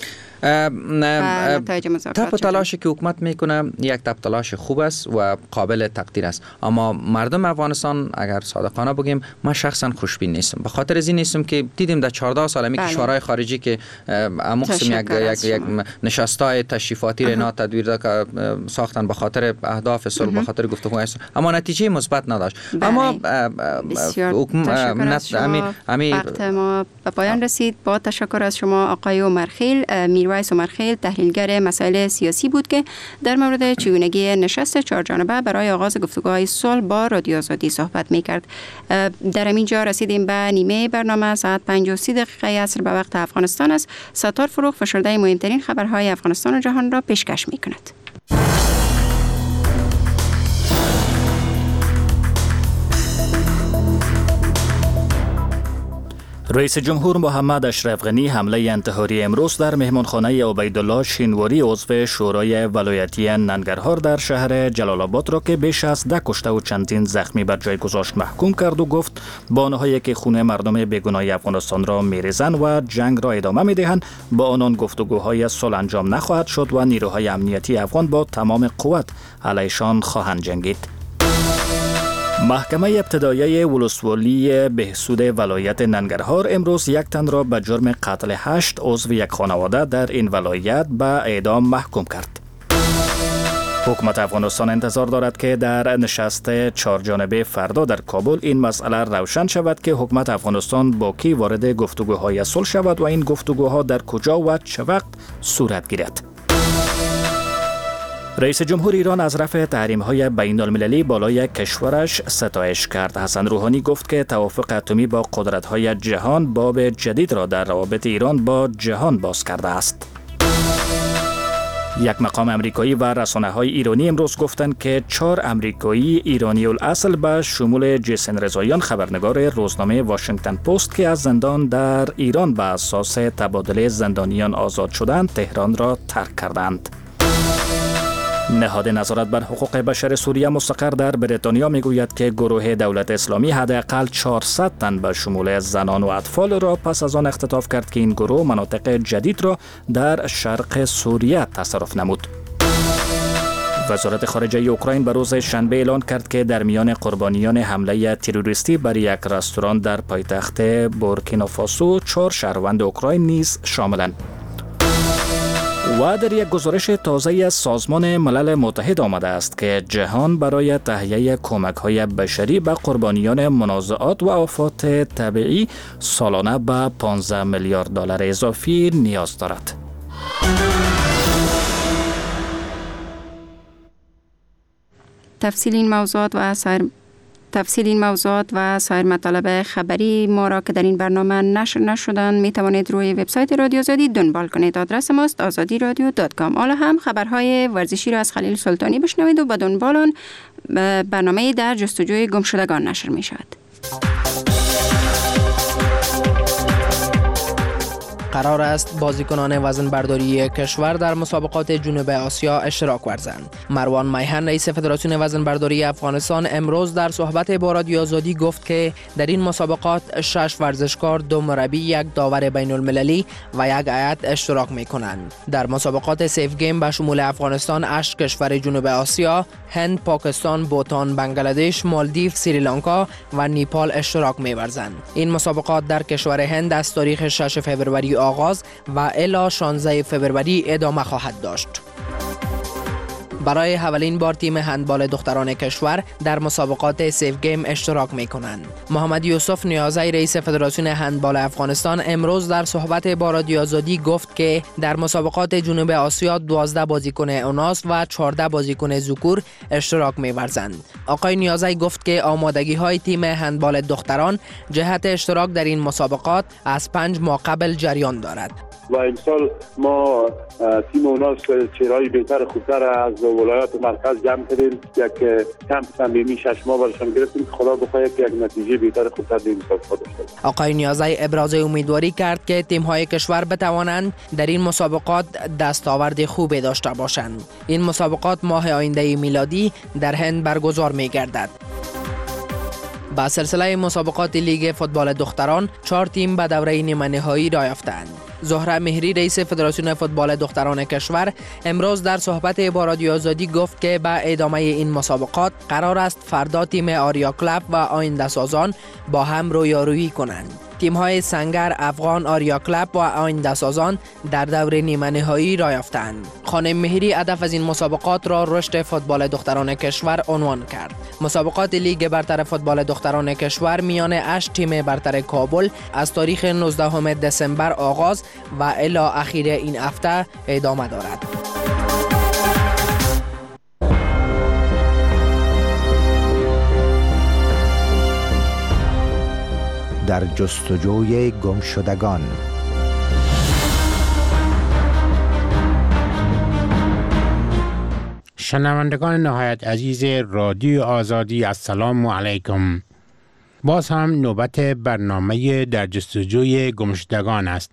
تپ تلاشی که حکومت میکنه یک تپ تلاش خوب است و قابل تقدیر است، اما مردم افغانستان اگر صادقانه بگیم من شخصا خوشبین نیستم. به خاطر از این نیستم که دیدیم در چهارده سال می کشورهای خارجی که امقسم یک یک یک نشستای تشریفاتی را تدویر ساختن به خاطر اهداف صلح، به خاطر گفتگو، اما نتیجه مثبت نداشت. اما وقت ما به پایان رسید. با تشکر از شما آقای عمرخیل. میرویس عمرخیل تحلیلگر مسائل سیاسی بود که در مورد چگونگی نشست چهارجانبه برای آغاز گفتگوهای صلح با رادیو آزادی صحبت می‌کرد. در همین جا رسیدیم به نیمه برنامه. ساعت پنج و سی دقیقه عصر به وقت افغانستان است. ستار فروغ فشرده مهمترین خبرهای افغانستان و جهان را پیشکش می‌کند. رئیس جمهور محمد اشرف غنی حمله انتحاری امروز در مهمانخانه عبیدالله شینواری عضو شورای ولایتی ننگرهار در شهر جلال آباد را که بیش از ده کشته و چندین زخمی بر جای گذاشت محکوم کرد و گفت با آنهایی که خون مردم بیگناه افغانستان را میریزند و جنگ را ادامه میدهند با آنان گفتگوهای صلح انجام نخواهد شد و نیروهای امنیتی افغان با تمام قوت علیشان خواهند جنگید. محکمه ابتدایی ولسوالی بهسود ولایت ننگرهار امروز یک تن را به جرم قتل هشت عضو یک خانواده در این ولایت به اعدام محکوم کرد. حکومت افغانستان انتظار دارد که در نشست چهارجانبه فردا در کابل این مسئله روشن شود که حکومت افغانستان با کی وارد گفتگوهای صلح شود و این گفتگوها در کجا و چه وقت صورت گیرد. رئیس جمهور ایران از رفع تحریم‌های بین‌المللی بالای کشورش ستایش کرد. حسن روحانی گفت که توافق اتمی با قدرت‌های جهان باب جدید را در روابط ایران با جهان باز کرده است. یک مقام امریکایی و رسانه‌های ایرانی امروز گفتند که چهار امریکایی ایرانی الاصل به شمول جیسن رضاییان خبرنگار روزنامه واشنگتن پست که از زندان در ایران به اساس تبادله زندانیان آزاد شدند تهران را ترک کردند. نهاد نظارت بر حقوق بشر سوریه مستقر در بریتانیا میگوید که گروه دولت اسلامی حداقل چهارصد تن به شمول زنان و اطفال را پس از آن اختطاف کرد که این گروه مناطق جدید را در شرق سوریه تصرف نمود. وزارت خارجه اوکراین به روز شنبه اعلان کرد که در میان قربانیان حمله تروریستی بر یک رستوران در پایتخت بورکینافاسو چهار شهروند اوکراین نیز شاملند. و در یک گزارش تازه از سازمان ملل متحد آمده است که جهان برای تهیه کمک‌های بشری به قربانیان منازعات و آفات طبیعی سالانه به پانزده میلیارد دلار اضافی نیاز دارد. تفصیل این موضوعات و سایر تفصیل این موضوعات و سایر مطالب خبری ما را که در این برنامه نشر نشدن می توانید روی وبسایت رادیو آزادی دنبال کنید. آدرس ماست آزادی رادیو دات کام. حالا هم خبرهای ورزشی را از خلیل سلطانی بشنوید و با دنبال آن برنامه در جستجوی گمشدگان نشر می شود. قرار است بازیکنان وزن برداری کشور در مسابقات جنوب آسیا اشتراک ورزند. مروان میهن رئیس فدراسیون وزن برداری افغانستان امروز در صحبت با رادیو آزادی گفت که در این مسابقات شش ورزشکار، دو مربی، یک داور بین المللی و یک هیئت اشتراک می کنند. در مسابقات سیف گیم به شمول افغانستان هشت کشور جنوب آسیا، هند، پاکستان، بوتان، بنگلادش، مالدیو، سریلانکا و نیپال اشتراک می ورزند. این مسابقات در کشور هند از تاریخ شش فوریه آغاز و الی شانزده فوریه ادامه خواهد داشت. برای اولین بار تیم هندبال دختران کشور در مسابقات سیف گیم اشتراک می کنند. محمد یوسف نیازی رئیس فدراسیون هندبال افغانستان امروز در صحبت با رادیو آزادی گفت که در مسابقات جنوب آسیا دوازده بازیکن اناث و چهارده بازیکن ذکور اشتراک می ورزند. آقای نیازی گفت که آمادگی های تیم هندبال دختران جهت اشتراک در این مسابقات از پنج ماه قبل جریان دارد. و امسال ما تیم اوناس چهرهای بهتر خوبتر از ولایات مرکز جمع کردیم، یک کمپ تمرینی شش ماه برشان گرفتیم که خدا بخواهد که یک نتیجه بهتر خوبتر در این مسابقات داشته باشیم. آقای نیازی ابراز امیدواری کرد که تیم‌های کشور بتوانند در این مسابقات دستاورد خوبی داشته باشند. این مسابقات ماه آینده میلادی در هند برگزار می‌گردد. با سلسله مسابقات لیگ فوتبال دختران چهار تیم به دوره نیمه نهایی را یافتند. زهره مهری رئیس فدراسیون فوتبال دختران کشور امروز در صحبت با رادیو آزادی گفت که به ادامه این مسابقات قرار است فردا تیم آریا کلاب و آینده سازان با هم رویارویی کنند. تیم‌های سنگر، افغان، آریا کلاب و آینده سازان در دور نیمه نهایی را یافتند. خانم مهری هدف از این مسابقات را رشد فوتبال دختران کشور عنوان کرد. مسابقات لیگ برتر فوتبال دختران کشور میان هشت تیم برتر کابل از تاریخ نوزدهم دسامبر آغاز و الی اخیر این هفته ادامه دارد. در جستجوی گمشدگان. شنوندگان نهایت عزیز رادیو آزادی، السلام علیکم. باز هم نوبت برنامه در جستجوی گمشدگان است.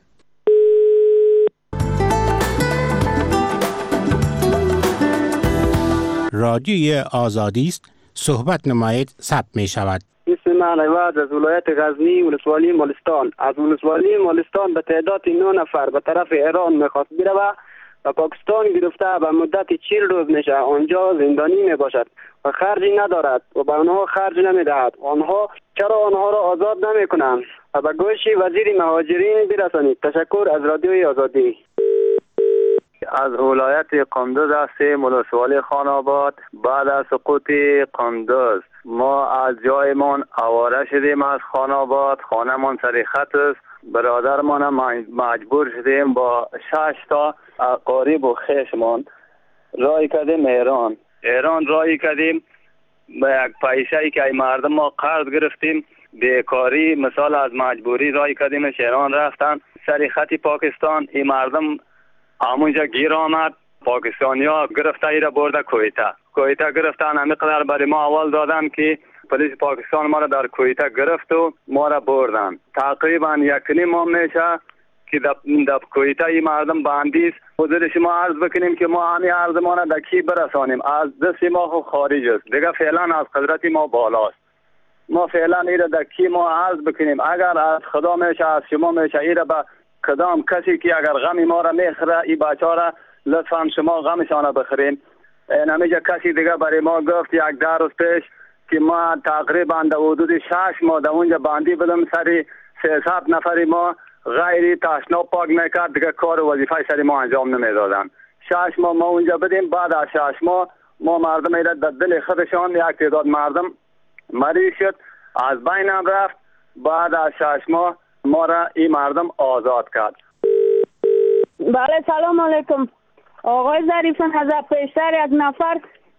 رادیوی آزادی است، صحبت نمایید ثبت می شود. اسم من عوض از ولایت غزنی، ولسوالی مالستان. از ولسوالی مالستان به تعداد نه نفر به طرف ایران میخواست بروه و پاکستان گرفته به مدت چهل روز میشه آنجا زندانی میباشد و خرجی ندارد و به آنها خرج نمیدهد. آنها چرا آنها را آزاد نمیکنند و به گوش وزیر مهاجرین برسانید. تشکر از رادیوی آزادی. از ولایت قندوز هستیم، ولسوالی خاناباد. بعد از سقوط قندوز ما از جایمان آواره شدیم از خاناباد، خانه‌مان سر خط است. برادرمان مجبور شدیم با شش تا قریب و خویشمان رای کردیم ایران. ایران رای کردیم به یک پیسه ای که مردم ما قرض گرفتیم، بیکاری مثال از مجبوری رای کردیمش ایران رفتن سر خط پاکستان. این مردم همونجا گیر آمد، پاکستانی ها گرفته ای را برده کویته. کویته گرفتن همینقدر برای ما اول دادن که پلیس پاکستان ما را در کویته گرفت و ما را بردن. تقریبا یک نیم ماه میشه که در کویته ای مردم بندیست. حضور شما عرض بکنیم که ما همین عرض ما را در کی برسانیم؟ از دست ما خارج است دیگه، فعلا از قدرت ما بالاست. ما فعلا این را در کی ما عرض بکنیم؟ اگر از خدا میشه از شما میشه این را به کدام کسی که اگر غم ما را میخره این بچه را لطفا شما غمشان را بخرین. نمیجا کسی دیگه برای ما گفت یک ده روز پیش که ما تقریبا در حدود شش ماه در اونجا بندی بدم سری سیصد نفری ما غیری تشناب پاک میکرد دیگه کار و وظیفه سری ما انجام نمیدادن. شش ماه ما اونجا بدیم. بعد از شش ماه ما مردم ایراد در دل خودشان یک تعداد مردم مریض شد از بینم رفت. بعد از شش ماه ما را این مردم آزاد کرد. بله سلام علیکم آقای ظریفان. از پیشتر یک نفر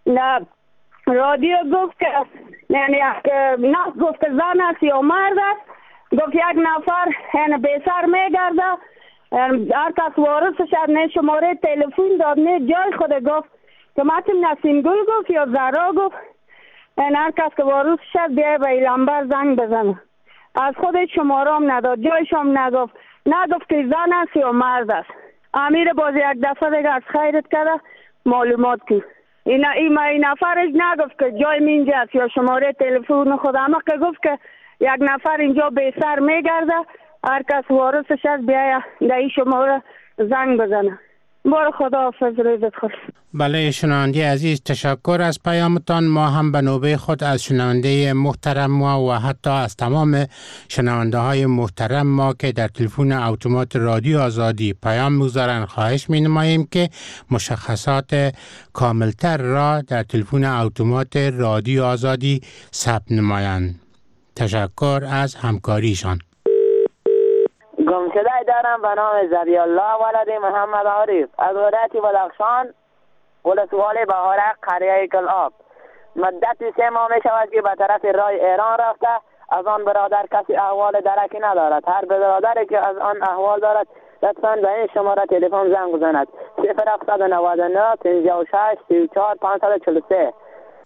رادیو گفت که یعنی نه گفت که زن است یا مرد است، گفت یک نفر یعنی بیسر میگرده، هر کس وارث شد نه شماره تلفن داد نه جای خود گفت که متن نسیم گل گفت یا زهرا گفت یعنی هر کس که وارث شد بیای به لمبر زنگ بزنه. از خود شماره هم نداد، جایش هم نگفت. نگفت که زن است یا مرد است. امیر باز یک دفعه دیگه از خیرت کرده معلومات که این این این نفرش نگفت که جای اینجا است یا شماره تلفن خود، اما که گفت که یک نفر اینجا به سر میگرده، هر کس وارثش است بیاید در این شماره زنگ بزنه. بار خدا حافظ، روزت خوش. بله شنونده عزیز، تشکر از پیامتان. ما هم به نوبه خود از شنونده محترم ما و حتی از تمام شنونده های محترم ما که در تلفن اتومات رادیو آزادی پیام می‌گذارند خواهش می‌نماییم که مشخصات کاملتر را در تلفن اتومات رادیو آزادی ثبت نمایند. تشکر از همکاریشان. گمشده دارم به نام زبی الله ولد محمد عارف از ولایت بدخشان، ولسوالی بهارک، قریه کلاب. مدت سه ماه می شود که به طرف راه ایران رفته. از آن برادر کسی احوال درکی ندارد. هر برادری که از آن احوال دارد لطفاً به این شماره تلفن زنگ بزند: صفر هفتصد و نود و نه پنجاه و شش سی و چهار پانصد و چهل و سه.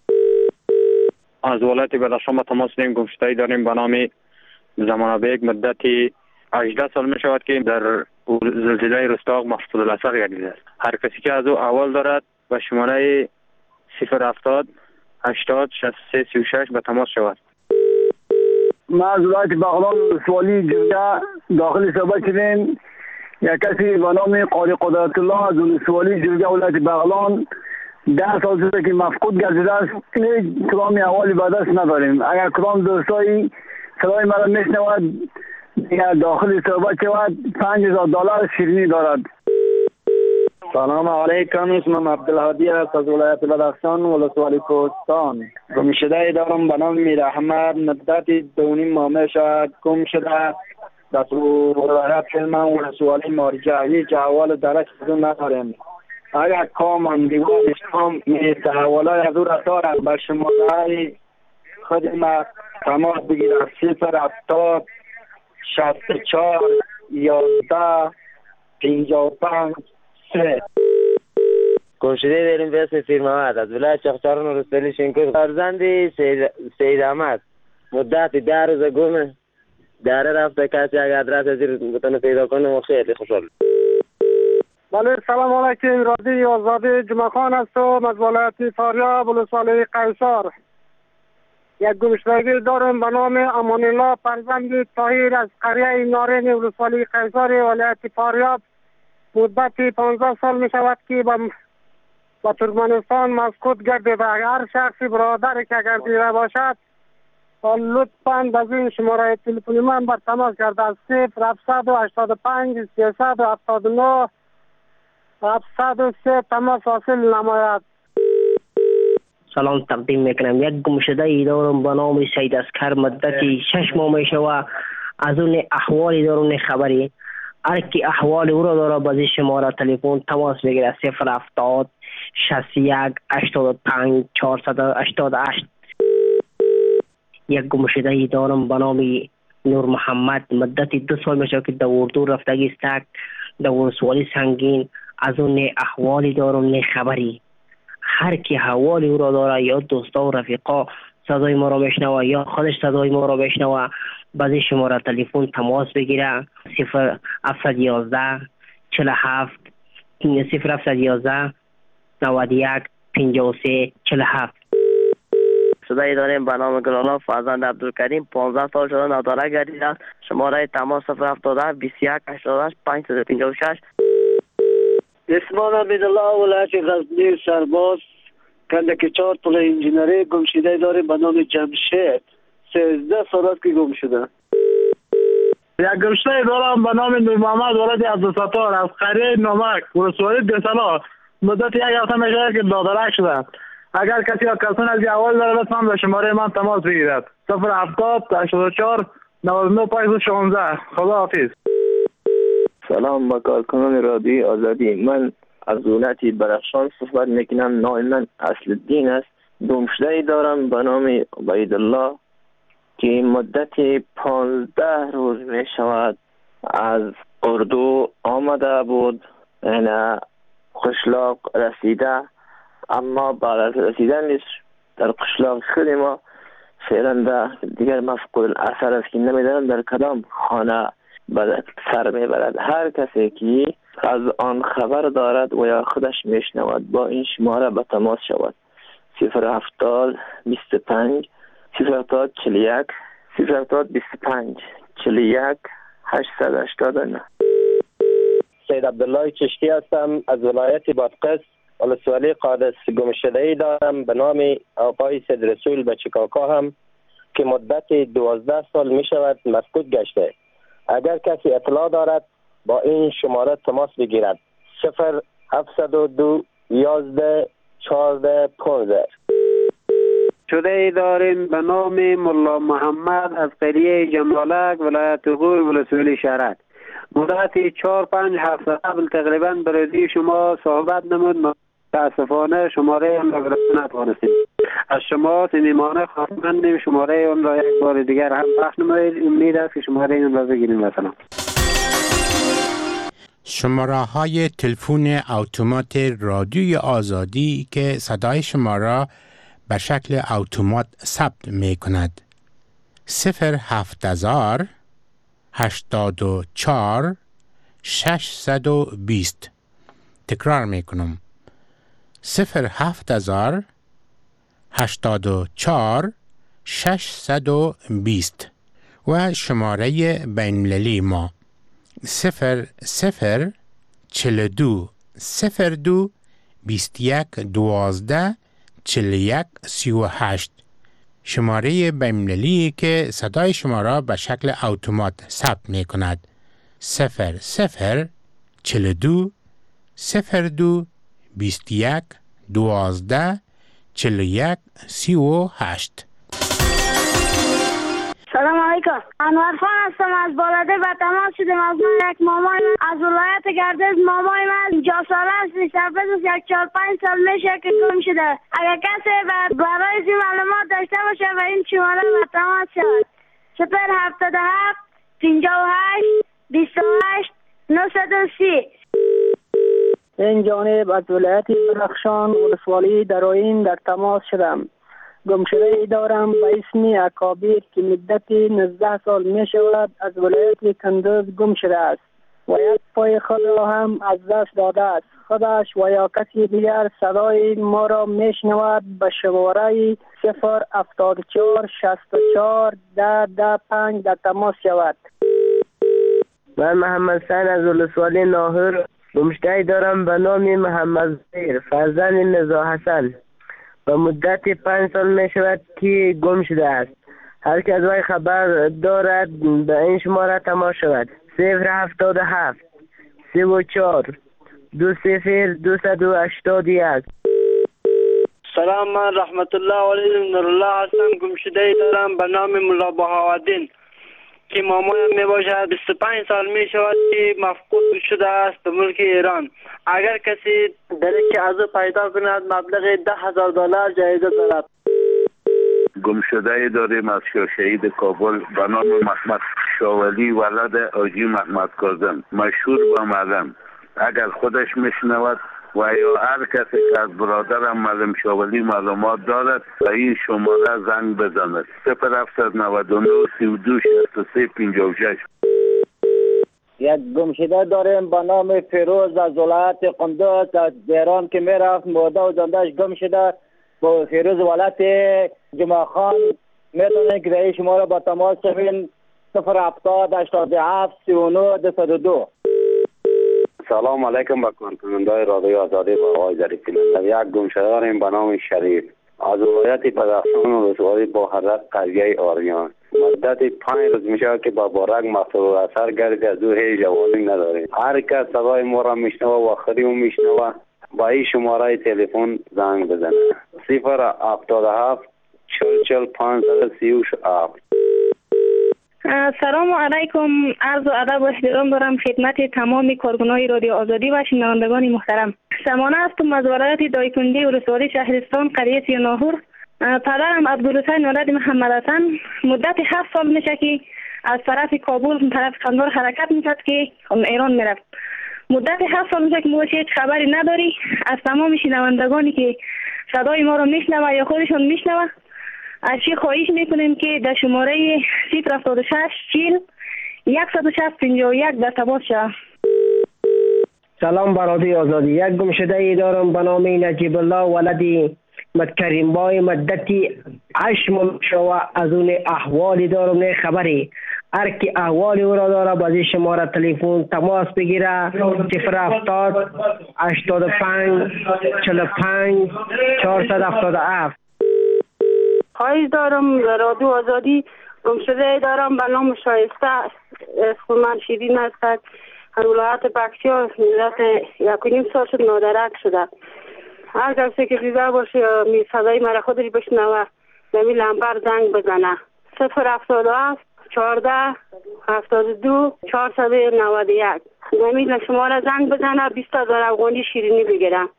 از ولایت بدخشان ما تماس داریم. گمشده‌ای داریم به نام زمان بیگ. مدتی هجده سال می شود که در زلزله رستاق محفوظ الاسق گردیده است. هر کسی که از او احوال دارد به شماره صفر هفتاد هشتاد شصت و سه سی و شش به تماس شود. ما از ولایت بغلان ولسوالی جرگه داخل صحبت شدیم. یک کسی به نام قاری قدرت الله از ولسوالی جرگه ولایت بغلان ده سال شده که مفقود گردیده است. هیچ کدام احوالی به دست نداریم. اگر کدام دوستایی صدای مرا میشنود یا داخل صحبت شود، پنج هزار دلار شیرینی دارد. سلام علیکم، اسمم عبدالهادی است از ولایت بدخشان، ولسوالی کوهستان. گمشده دارم به نام میر احمد. مدت دو نیم ماه می شود گم شده. در ولایت من ولسوالی مارجه هیچ احوال درک از اون نداریم. اگر کام دیوارش کام می تحولای از او را دارد به شماره خدمت تماس بگیرد: صفر هفتاد شصت و چهار یازده پنجاه و پنج سه. گمشده داریم به اسم فیر محمد از ولایت چغچران و رستالی شینکوی. فرزند سید, سید احمد مدت ده روز گمه. داره رفته، کسی اگر ادرس از این بتونه پیدا کنه و خیلی خوشحال. بله سلام علیکم، رادیو آزادی جمعه خان هستم از ولایت فاریاب ولسوالی قیصر. یک گمشدگی دارم به نام امان الله فرزند طاهر از قریه نارین ولسوالی قیصر ولایت فاریاب. مدت پانزده سال می شود که با, با ترکمنستان مفقود گردیده. هر شخصی برادری که اگر دیده باشد لطفاً از این شماره تلفنی من بر تماس گرده: صفر هفتصد و هشتاد و پنج سیصد و هفتاد و نه هفتصد و سه تماس حاصل نماید. سلام تقدیم میکنم. یک گمشده ای دارم به نام سید اسکر. مدتی شش ماه می شود از اون احوالی دارم خبری. هر کی احوال او را داره باز شماره تلفن تماس بگیره: صفر هفتاد شصت و یک هشتاد و پنج چهارصد و هشتاد و هشت. یک گمشده ای دارم به نام نور محمد. مدتی دو سال می شود که در اردو رفتگی استک در ولسوالی سنگین. از اون احوالی دارم نه خبری. هر کی حوالی او را داره یا دوستا و رفیقا صدای ما را بشنوه یا خودش صدای ما را بشنوه بعضی شماره تلفن تماس بگیره: صفر هفتصد و یازده چهل و هفت صفر هفتصد و یازده نود و یک پنجاه و سه چهل و هفت. صدای داریم به نام گلالا فرزند عبدالکریم. پانزده سال شده ناداره گردیده است. شماره تماس صفر هفتاد و هفت بیست و یک هشتاد و هشت پانصد و پنجاه و شش. اسمان عبدالله ولایت غزنی سرباز کندک چهار طول انجینری. گمشده داریم به نام جمشید. سیزده سال است که گم شده. یک گمشده دارم به نام نور محمد ولایت عبدالستار از قریه نمک ولسوالی دسلا. مدت یک هفته می شود که دادرک شده. اگر کسی یا کسان از احوال داره لطفاً به شماره من تماس بگیرد: صفر هفتاد هشتاد و چهار نود و نه پنج و شانزده. خدا حافظ. سلام با کارکنان رادیو آزادی. من از ولایت بدخشان صحبت میکنم. نام من اصل الدین است. گمشده‌ای دارم به نام عبیدالله که مدت پانزده روز می شود از اردو آمده بود. یعنی قشلاق رسیده، اما بعد از رسیدنش در قشلاق خود ما فعلا دیگر مفقود الاثر است که نمیدانم در کدام خانه به سر میبرد. هر کسی که از آن خبر دارد و یا خودش میشنود با این شماره به تماس شود. صفر هفتاد بیست و پنج صفر هفتاد چهل و یک صفر هفتاد بیست و پنج چهل و یک هشتصد و هشتاد و نه. سید عبدالله چشتی هستم از ولایت بادغیس، ولسوالی قادس. گمشده‌ای دارم به نام آقای سید رسول بچکاکا هم که مدت دوازده سال می شود مفقود گشته. اگر کسی اطلاع دارد با این شماره تماس بگیرد. صفر هفتصد و دو یازده چهارده پانزده. شده ای داریم به نام ملا محمد از قریه جمالک ولایت غور ولسوالی شهرک. مدت چهار پنج هفته قبل تقریبا برای شما صحبت نمود، متاسفانه شماره اون را گرفتن نتوانستیم. از شما صمیمانه خواهشمندیم شماره اون را یک بار دیگر هم پخش نمایید. امید است که شماره اون را بگیریم. مثلا شماره های تلفن اتومات رادیوی آزادی که صدای شما را به شکل اتومات ثبت می کند. صفر هفت هزار هشتاد و چهار ششصد و بیست. تکرار می کنم. صفر هفت هزار هشتاد و چهار ششصد و بیست و شماره بین‌المللی ما صفر صفر چهل دو صفر دو بیست یک دوازده چهل یک سی و هشت. شماره بین‌المللی که صدای شما را به شکل اتومات ثبت می کند. صفر صفر چهل دو صفر دو بیست یک دوازده چهل یک سی و هشت. سلام علیکم. انور خان هستم از بالاده. به تماس شدیم از من یک مامای من از ولایت گردز. مامای من اینجا ساله است. سرپس است. یک چهار پنج سال میشه که گم شده. اگر کسی برای این معلومات داشته باشه و این شماره به تماس شود. صفر هفتاد و هفت پنجاه و هشت بیست و هشت نهصد و سی. این جانب از ولایت بدخشان ولسوالی دراین در تماس شدم. گمشده ای دارم به اسم اکابر که مدت نوزده سال می شود از ولایت کندوز گم شده است و یک پای خود را هم از دست داده است. خودش و یا کسی دیگر صدای ما را می شنود به شماره صفر هفتاد و چهار شصت و چهار ده ده پنج در تماس شود. من محمد حسین از ولسوالی ناهور گمشده ای دارم به نام محمد زیر فرزند نزا حسن و مدت پنج سال می شود که گم شده است. هر که از وی خبر دارد به این شماره تماس شود. صفر هفتاد و هفت سی و چهار دو صفر دویست و هشتاد و یک. سلام، من رحمت الله علیه نورالله هستم. گمشده ای دارم به نام ملا بهاءالدین که مامایم می باشد. بیست و پنج سال می شود که مفقود شده است به ملک ایران. اگر کسی داره که از او پیدا کند مبلغ ده هزار دلار جایزه دارد. گمشده ای داریم از شهید کابل به نام محمد شاولی ولد آجی محمد کاظم مشهور و معلم. اگر خودش میشنود و یا هر کسی که از برادرم معلم شاولی معلومات دارد به این شماره زنگ بزند. صفر هفتصد و نود و نه سی و دو شصت و سه پنجاه و شش. یک گمشده داریم به نام فیروز از ولایت قندوز از ایران که میرفت مرده و زندهش گم شده. با فیروز ولایت جمعه خان میتونین که در شما را با تماس شوین. صفر هفتاد هشتاد و هفت سی و نه دویست و دو. سلام علیکم به کارکنندگان رادیو آزادی با آقای ظریفی. یک گمشده داریم به نام شریف از ولایت بدخشان و ولسوالی با حضرت قریه آریان. مدت پنج روز میشه که با بارک مفتوح اثر گردی از او هیچ جوابی نداریم. هر کس صدای ما را میشنوه و آخری او میشنوه با این شماره تلفن زنگ بزنه. صفر هفتاد و هفت چهل چهل پانصد سی و هفت. سلام علیکم. عرض و ادب و احترام دارم خدمت تمام کارکنان رادیو آزادی و شنوندگان محترم. سمانه هستم از ولایت دایکنډي ولسوالی شهرستان قریه سیاناهور. پدرم عبدالحسین ولد محمد حسن مدت هفت سال میشه که از طرف کابل طرف قندهار حرکت میکرد که ایران میرفت. مدت هفت سال میشه که ما هیچ خبری نداری. از تمام شنوندگانی که صدای ما رو میشنوه یا خودشون میشنوه از چی خواهش میکنیم که در شماره صفر هفتاد و شش چهل صد و شصت پنجاه و یک در تماس شد. سلام برادری آزادی. یک گمشده ای دارم به نام نجیب الله ولدی مدکریم بای مدتی هشت ماه شوه. از اون احوالی دارم نه خبری. هر کی احوالی او را داره بازی شماره تلفن تماس بگیره. صفر هفتاد هشتاد و پنج چهل و پنج چهارصد و هفتاد و هفت. خواهش دارم رادیو آزادی گمشده ای دارم به نام شایسته اسم من شیرین است. ولایت پکتیا مدت یک و نیم سال شد نادرک شده. هر کسی که بیزار باشه یا می صدای مرا خودش بشنوه نمی لمبر زنگ بزنه. صفر هفتاد و هفت چهارده هفتاد و دو چهارصد و نود و یک. نمی شماره زنگ بزنه بیست هزار افغانی شیرینی بگیرم.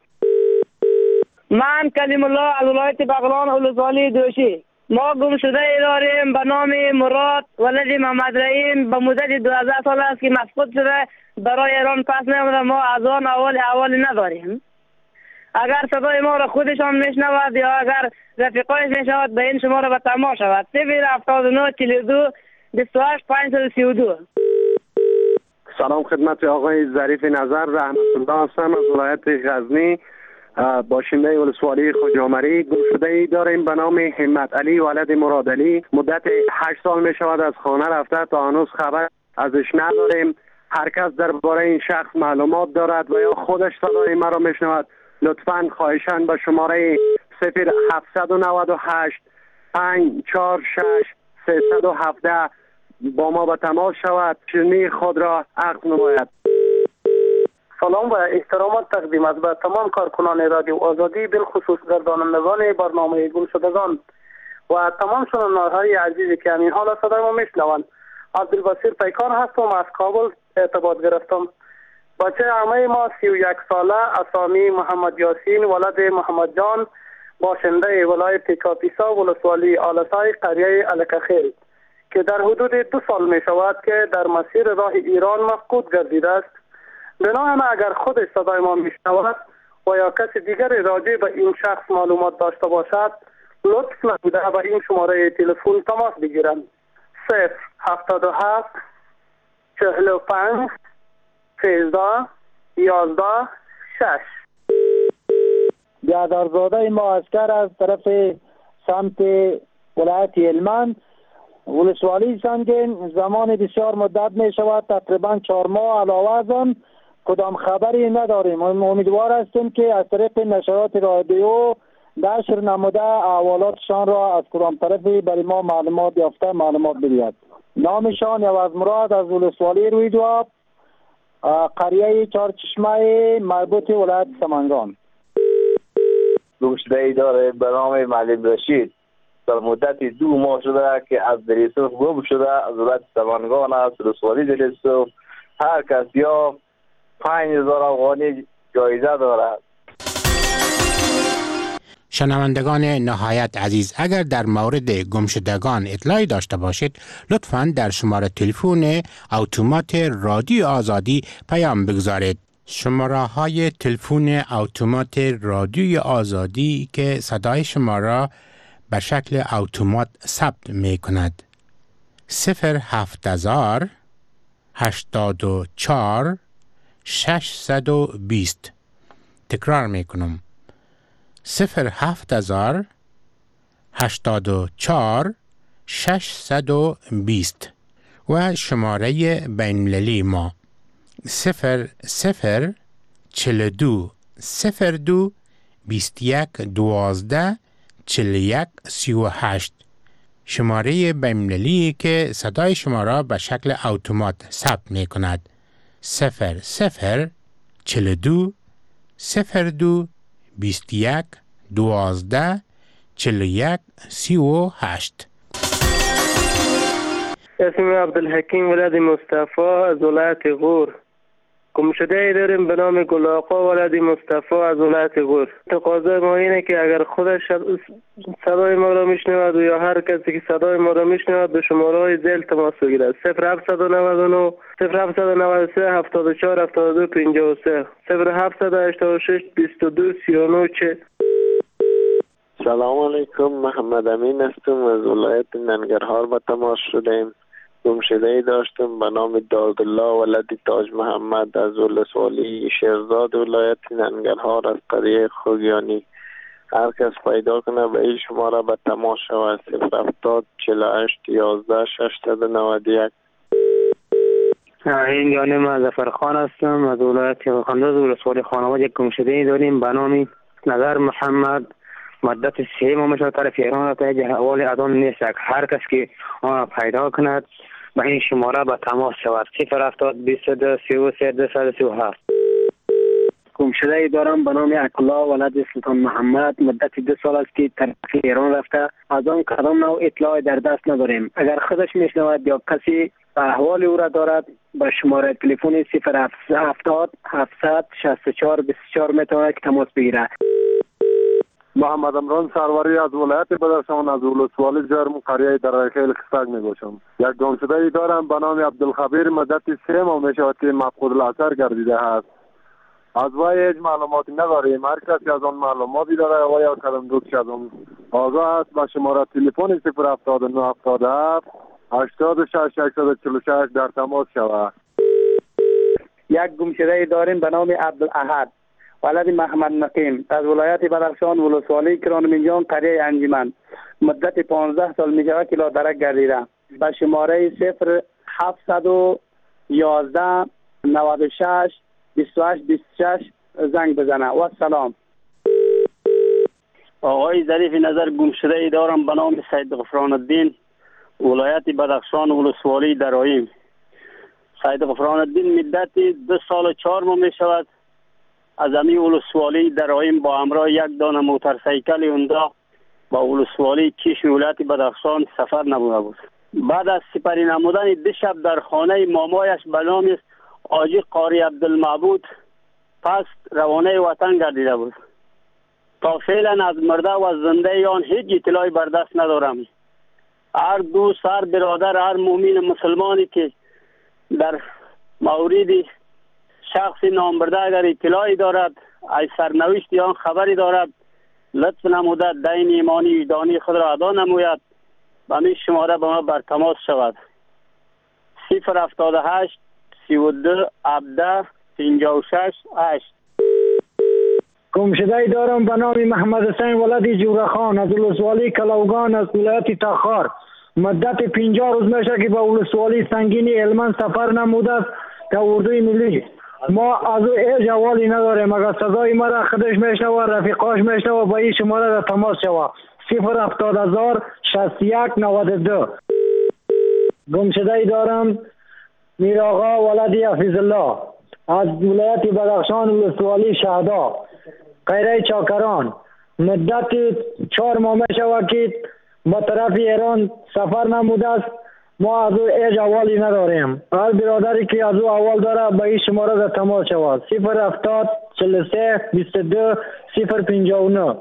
من کلیم الله از ولایت بغلان اولوزوالی دوشی. ما گمشده ای داریم به نام مراد ولد محمد رحیم. به مدت دوازده سال است که مفقود شده. برای ایران پس نموده. ما از آن اول احوالی نداریم. اگر صدای ما را خودشان میشنود یا اگر رفیقایش میشود به این شما را به تماس شود. صفر هفتاد و نه چهل و دو بیست و هشت پانصد و سی و دو. سلام خدمت آقای ظریف نظر رحمت الله هستم از ولایت غزنی، باشنده ولسوالی خواجه‌آمری. گمشده ای داریم به نام همت علی ولد مراد علی. مدت هشت سال می شود از خانه رفته، تا هنوز خبر ازش نداریم. هر کس درباره این شخص معلومات دارد و یا خودش صدای مرا میشنود لطفاً خواهشاً به شماره صفر هفتصد و نود و هشت پنج چهار شش سیصد و هفده با ما به تماس شود، شیرینی خود را عقد نماید. سلام و احترامات تقدیم است به تمام کارکنان رادیو آزادی، بالخصوص گردانندگان برنامه گمشدگان و تمام شنوندگان عزیزی که همین حال صدای ما میشنوند. عبدالبصیر پیکان هستم، از کابل ارتباط گرفتم. بچه عمه ما سی و یک ساله اسامی محمد یاسین ولد محمد جان، باشنده ولایت کاپیسا ولسوالی آلسای قریه الکخیل که در حدود دو سال می شود که در مسیر راه ایران مفقود گردیده است. بنابراین اگر خودش صدای ما می شود و یا کسی دیگری راجع به این شخص معلومات داشته باشد لطف نموده به این شماره تلفن تماس بگیرند. صفر هفتاد و هفت چهل و پنج سیزده یازده شش. بیادرزاده ما اسکر از طرف سمت ولایت هلمند ولسوالی سنگین زمان بسیار مدت می شود، تقریبا چهار ماه. علاوه از آن کدام خبری نداریم. امیدوار هستیم که از طریق نشرات رادیو نشر نموده احوالاتشان را از کدام طرفی برای ما معلومات یافته معلومات بدهد. نامشان یواز مراد از ولسوالی روی دواب قریه چهار چشمه مربوط ولایت سمنگان. گمشده ای داره به نام معلم رشید. در مدت دو ماه شده که از دریسوف گم شده. از ولایت سمنگان است، ولسوالی دریسوف. هر کس یا پنج هزار افغانی جایزه دارد. شنوندگان نهایت عزیز، اگر در مورد گمشدگان اطلاعی داشته باشید لطفاً در شماره تلفن اتومات رادیو آزادی پیام بگذارید. شماره های تلفن اتومات رادیو آزادی که صدای شما را به شکل اتومات ثبت می کند: صفر هفت هزار هشتاد و چهار ششصد و بیست. تکرار می کنم: صفر هفت هزار هشتاد و چهار ششصد و بیست. و شماره بین‌المللی ما صفر صفر چهل دو صفر دو بیست یک دوازده چهل یک سی و هشت. شماره بین‌المللی که صدای شما را به شکل اتومات ثبت می کند: صفر صفر چهل دو صفر دو بیست یک دوازده چهل یک سی و هشت. اسم عبدالحکیم ولد مصطفی از ولایت غور. گمشده ای داریم به نام گل آقا ولد مصطفی از ولایت غور. تقاضای ما اینه که اگر خودش صدای ما را میشنود و یا هر کسی که صدای ما را میشنود به شماره های ذیل تماس بگیرد: صفر هفتصد و نود و نه صفر هفتصد و نود و سه هفتاد و چهار هفتاد و دو پنجاه و سه صفر هفتصد و هشتاد و شش بیست و دو سی و نه چه. سلام علیکم، محمد امین هستم از ولایت ننگرهار به تماس شدیم. گمشده‌ای داشتم به نام دادالله ولد تاج محمد از ولسوالی شیرزاد ولایت ننگرهار از قریه خوگیانی. هر کس پیدا کنه به این شماره به تماس شود. صفر هفتاد چهل و هشت یازده ششصد و نود و یک. این جانب من ظفرخان هستم از ولایت خندز ولسوالی خانواد. یک گمشده‌ای داریم به نام نظر محمد مدت سه ماه میشه طرف ایران رفته. حوال ادام نیست. هر کس که آن پیدا کند به این شماره به تماس شود. صفر هفتاد بیست و دو سی و سه دویست و سی و هفت. گمشده‌ای دارم به نام اکلا ولد سلطان محمد. مدت دو سال است که طرف ایران رفته. از آن کدام نوع اطلاع در دست نداریم. اگر خودش میشنود یا کسی احوال او را دارد به شماره تلفن صفر هفتاد هفتصد شصت و چهار بیست و چهار میتواند که تماس بگیرد. محمد امران سروری از ولایت بدخشان از ولسوالی جرم قریه در خیل خستک میگوشم. یک گمشده‌ای دارم به نام عبدالخبیر. مدت سه ماه میشود که مفقود الاثر گردیده است. از وی هیچ معلوماتی نداریم. هر کسی از آن معلوماتی داره و یا کدام دوست از آن آگاه است به شماره تلفن صفر هفتاد و نه هفتاد و هفت هشتاد و شش صد و چهل و شش در تماس شود. یک گمشده‌ای داریم به نام عبدالاحد ولد محمد نقیم از ولایت بدخشان ولسوالی کرانمینجان قریه انجمن. مدت پانزده سال میشود که لادرک گردیده. به شماره صفر هفتصد و یازده نود و شش بیست و هشت بیست و شش زنگ بزنه. و سلام. آقای ظریف نظر گمشده‌ای دارم به نام سید غفران الدین ولایت بدخشان ولسوالی درایم. سید غفران الدین مدت دو سال و چهار ماه می شود از امی ولسوالی درایم با همراه یک دانه موتورسیکل هوندا با ولسوالی کیش ولایت بدخشان سفر نموده بود. بعد از سپری نمودن دو شب در خانه مامایش به نام حاجی قاری عبدالمعبود پس روانه وطن گردیده بود. تا فعلا از مرده و زنده آن هیچ اطلاعی بر دست ندارم. هر دوست، هر برادر، هر مومن مسلمانی که در مورد شخص نامبرده اگر اطلاعی دارد، از سرنوشت آن خبری دارد، لطف نموده دین ایمانی وجدانی خود را ادا نموید و همین شماره به ما بر تماس شود. صفر هفتاد و هشت سی و دو هفده پنجاه و شش هشت. گمشده‌ای دارم به نام محمد حسین ولد جورخان از ولسوالی کلاوگان از ولایت تخار. مدت پنجاه روز میشه که به ولسوالی سنگینی هلمند سفر نموده است که اردوی ملی. ما از او هیچ حوالی نداریم. اگر صدای ما را خودش میشنوه رفیقاش میشنوه به این شماره را تماس شوه. صفر هفتاد هزار شصت و یک نود و دو. گمشده‌ای دارم میر آقا ولد حفیظ الله از ولایت بدخشان ولسوالی شهدا قریه چاکران. مدت چهار ماه میشود که با طرف ایران سفر نموده است. ما از او هیچ حوالی نداریم. هر برادری که از او حوال داره به این شماره را تماس شود. صفر هفتاد چهل و سه بیست و دو صفر پنجاه و نه.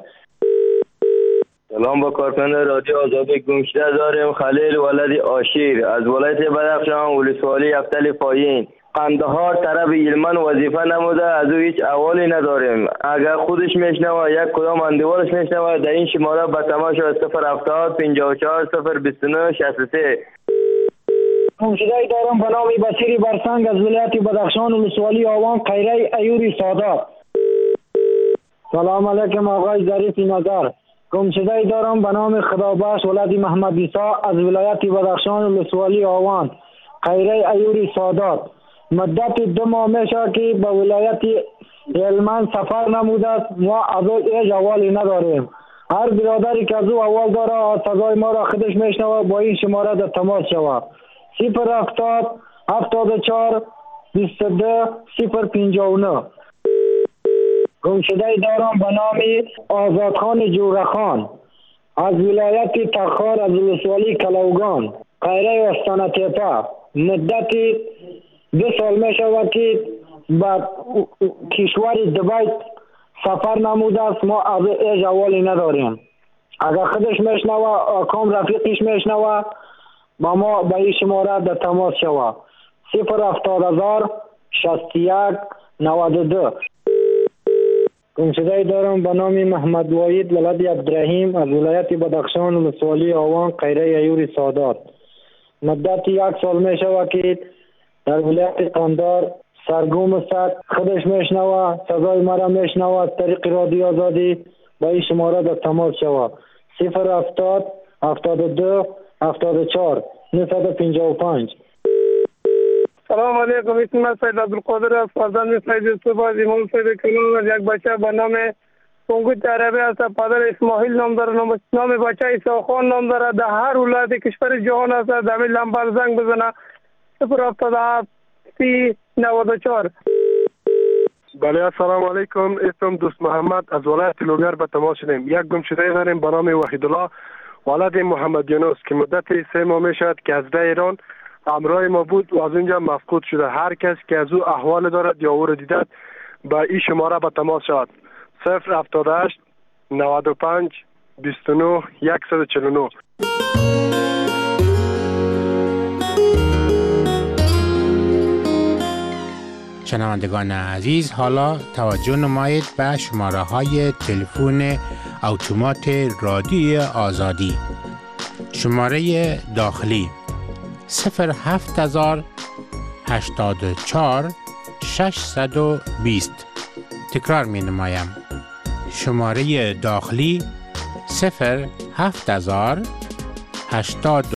سلام با کارکنان رادیو آزادی. گمشده داریم خلیل ولد آشیر از ولایت بدخشان ولسوالی افتل پایین. قندهار طرف هلمند وظیفه نموده. از او هیچ احوالی نداریم. اگر خودش میشنوه یک کدام اندوارش میشنوه در این شماره به تماس شود. صفر هفتاد پنجاه و چهار صفر بیست و نه شصت و سه. گمشده‌ای دارم به نام بصیر برسنگ از ولایت بدخشان ولسوالی آوان قریه ایوری سادات. سلام علیکم آقای ظریف نظر. گمشده‌ای دارم به نام خدابخش ولد محمد عیسی از ولایت بدخشان ولسوالی آوان قریه ایوری سادات. مدت دو ماه میشه که به ولایت هلمند سفر نموده است. ما از او هیچ حوالی نداریم. هر برادری که از او حوال داره صدای ما را خودش میشنوه با این شماره در تماس شود. صفر هفتاد هفتاد و چهار بیست و دو صفر پنجاه و نه. گمشده‌ای دارم به نام آزادخان جورخان از ولایت تخار از ولسوالی کلاوگان قریه استان تیپه. مدت دو سال می شود که به کشور دبی سفر نموده است. ما از هیچ حوالی نداریم. اگر خودش میشنوه آکام رفیقش میشنوه با ما به این شماره در تماس شوه. صفر هفتاد هزار شصت و یک نود و دو. گمشده‌ای دارم به نام محمد وحید ولد عبدالرحیم از ولایت بدخشان ولسوالی آوان قریه ایوری سادات. مدت یک سال می شود که در ولایت قندار سرگوم است. خودش میشنوه، صدای مرا میشنوه از طریق رادیو آزادی. با این شماره در تماس شود صفر هفتاد هفتاد و دو هفتاد و چهار نهصد و پنجاه و پنج. سلام علیکم، اسم من سید عبدالقادر است، فرزند سید صبح امام سید کنون. یک بچه به نام پونگوت عربی است. پدر اسماعیل نام داره. نام بچه ایساخان نام داره. در هر ولایت کشور جهان است. در می لمبر زنگ بزنه صفر هفتاد و هفت سی نود و چهار. بله السلام علیکم، اسم دوست محمد از ولایت لوگر به تماس شدیم. یک گمشده داریم به نام وحیدالله ولد محمد یونس که مدت سه ماه می شود که از ایران همراه ما بود و از اینجا مفقود شده. هر کس که از او احوال دارد یا او را دیدد با این شماره به تماس شود صفر هفتاد و هشت نود و پنج بیست و نه صد و چهل و نه. شنوندگان عزیز، حالا توجه نمایید به شماره های تلفن اتومات رادیو آزادی. شماره داخلی صفر هفت هزار هشتاد و چهار ششصد و بیست. تکرار می نمایم. شماره داخلی صفر هفت هزار هشتاد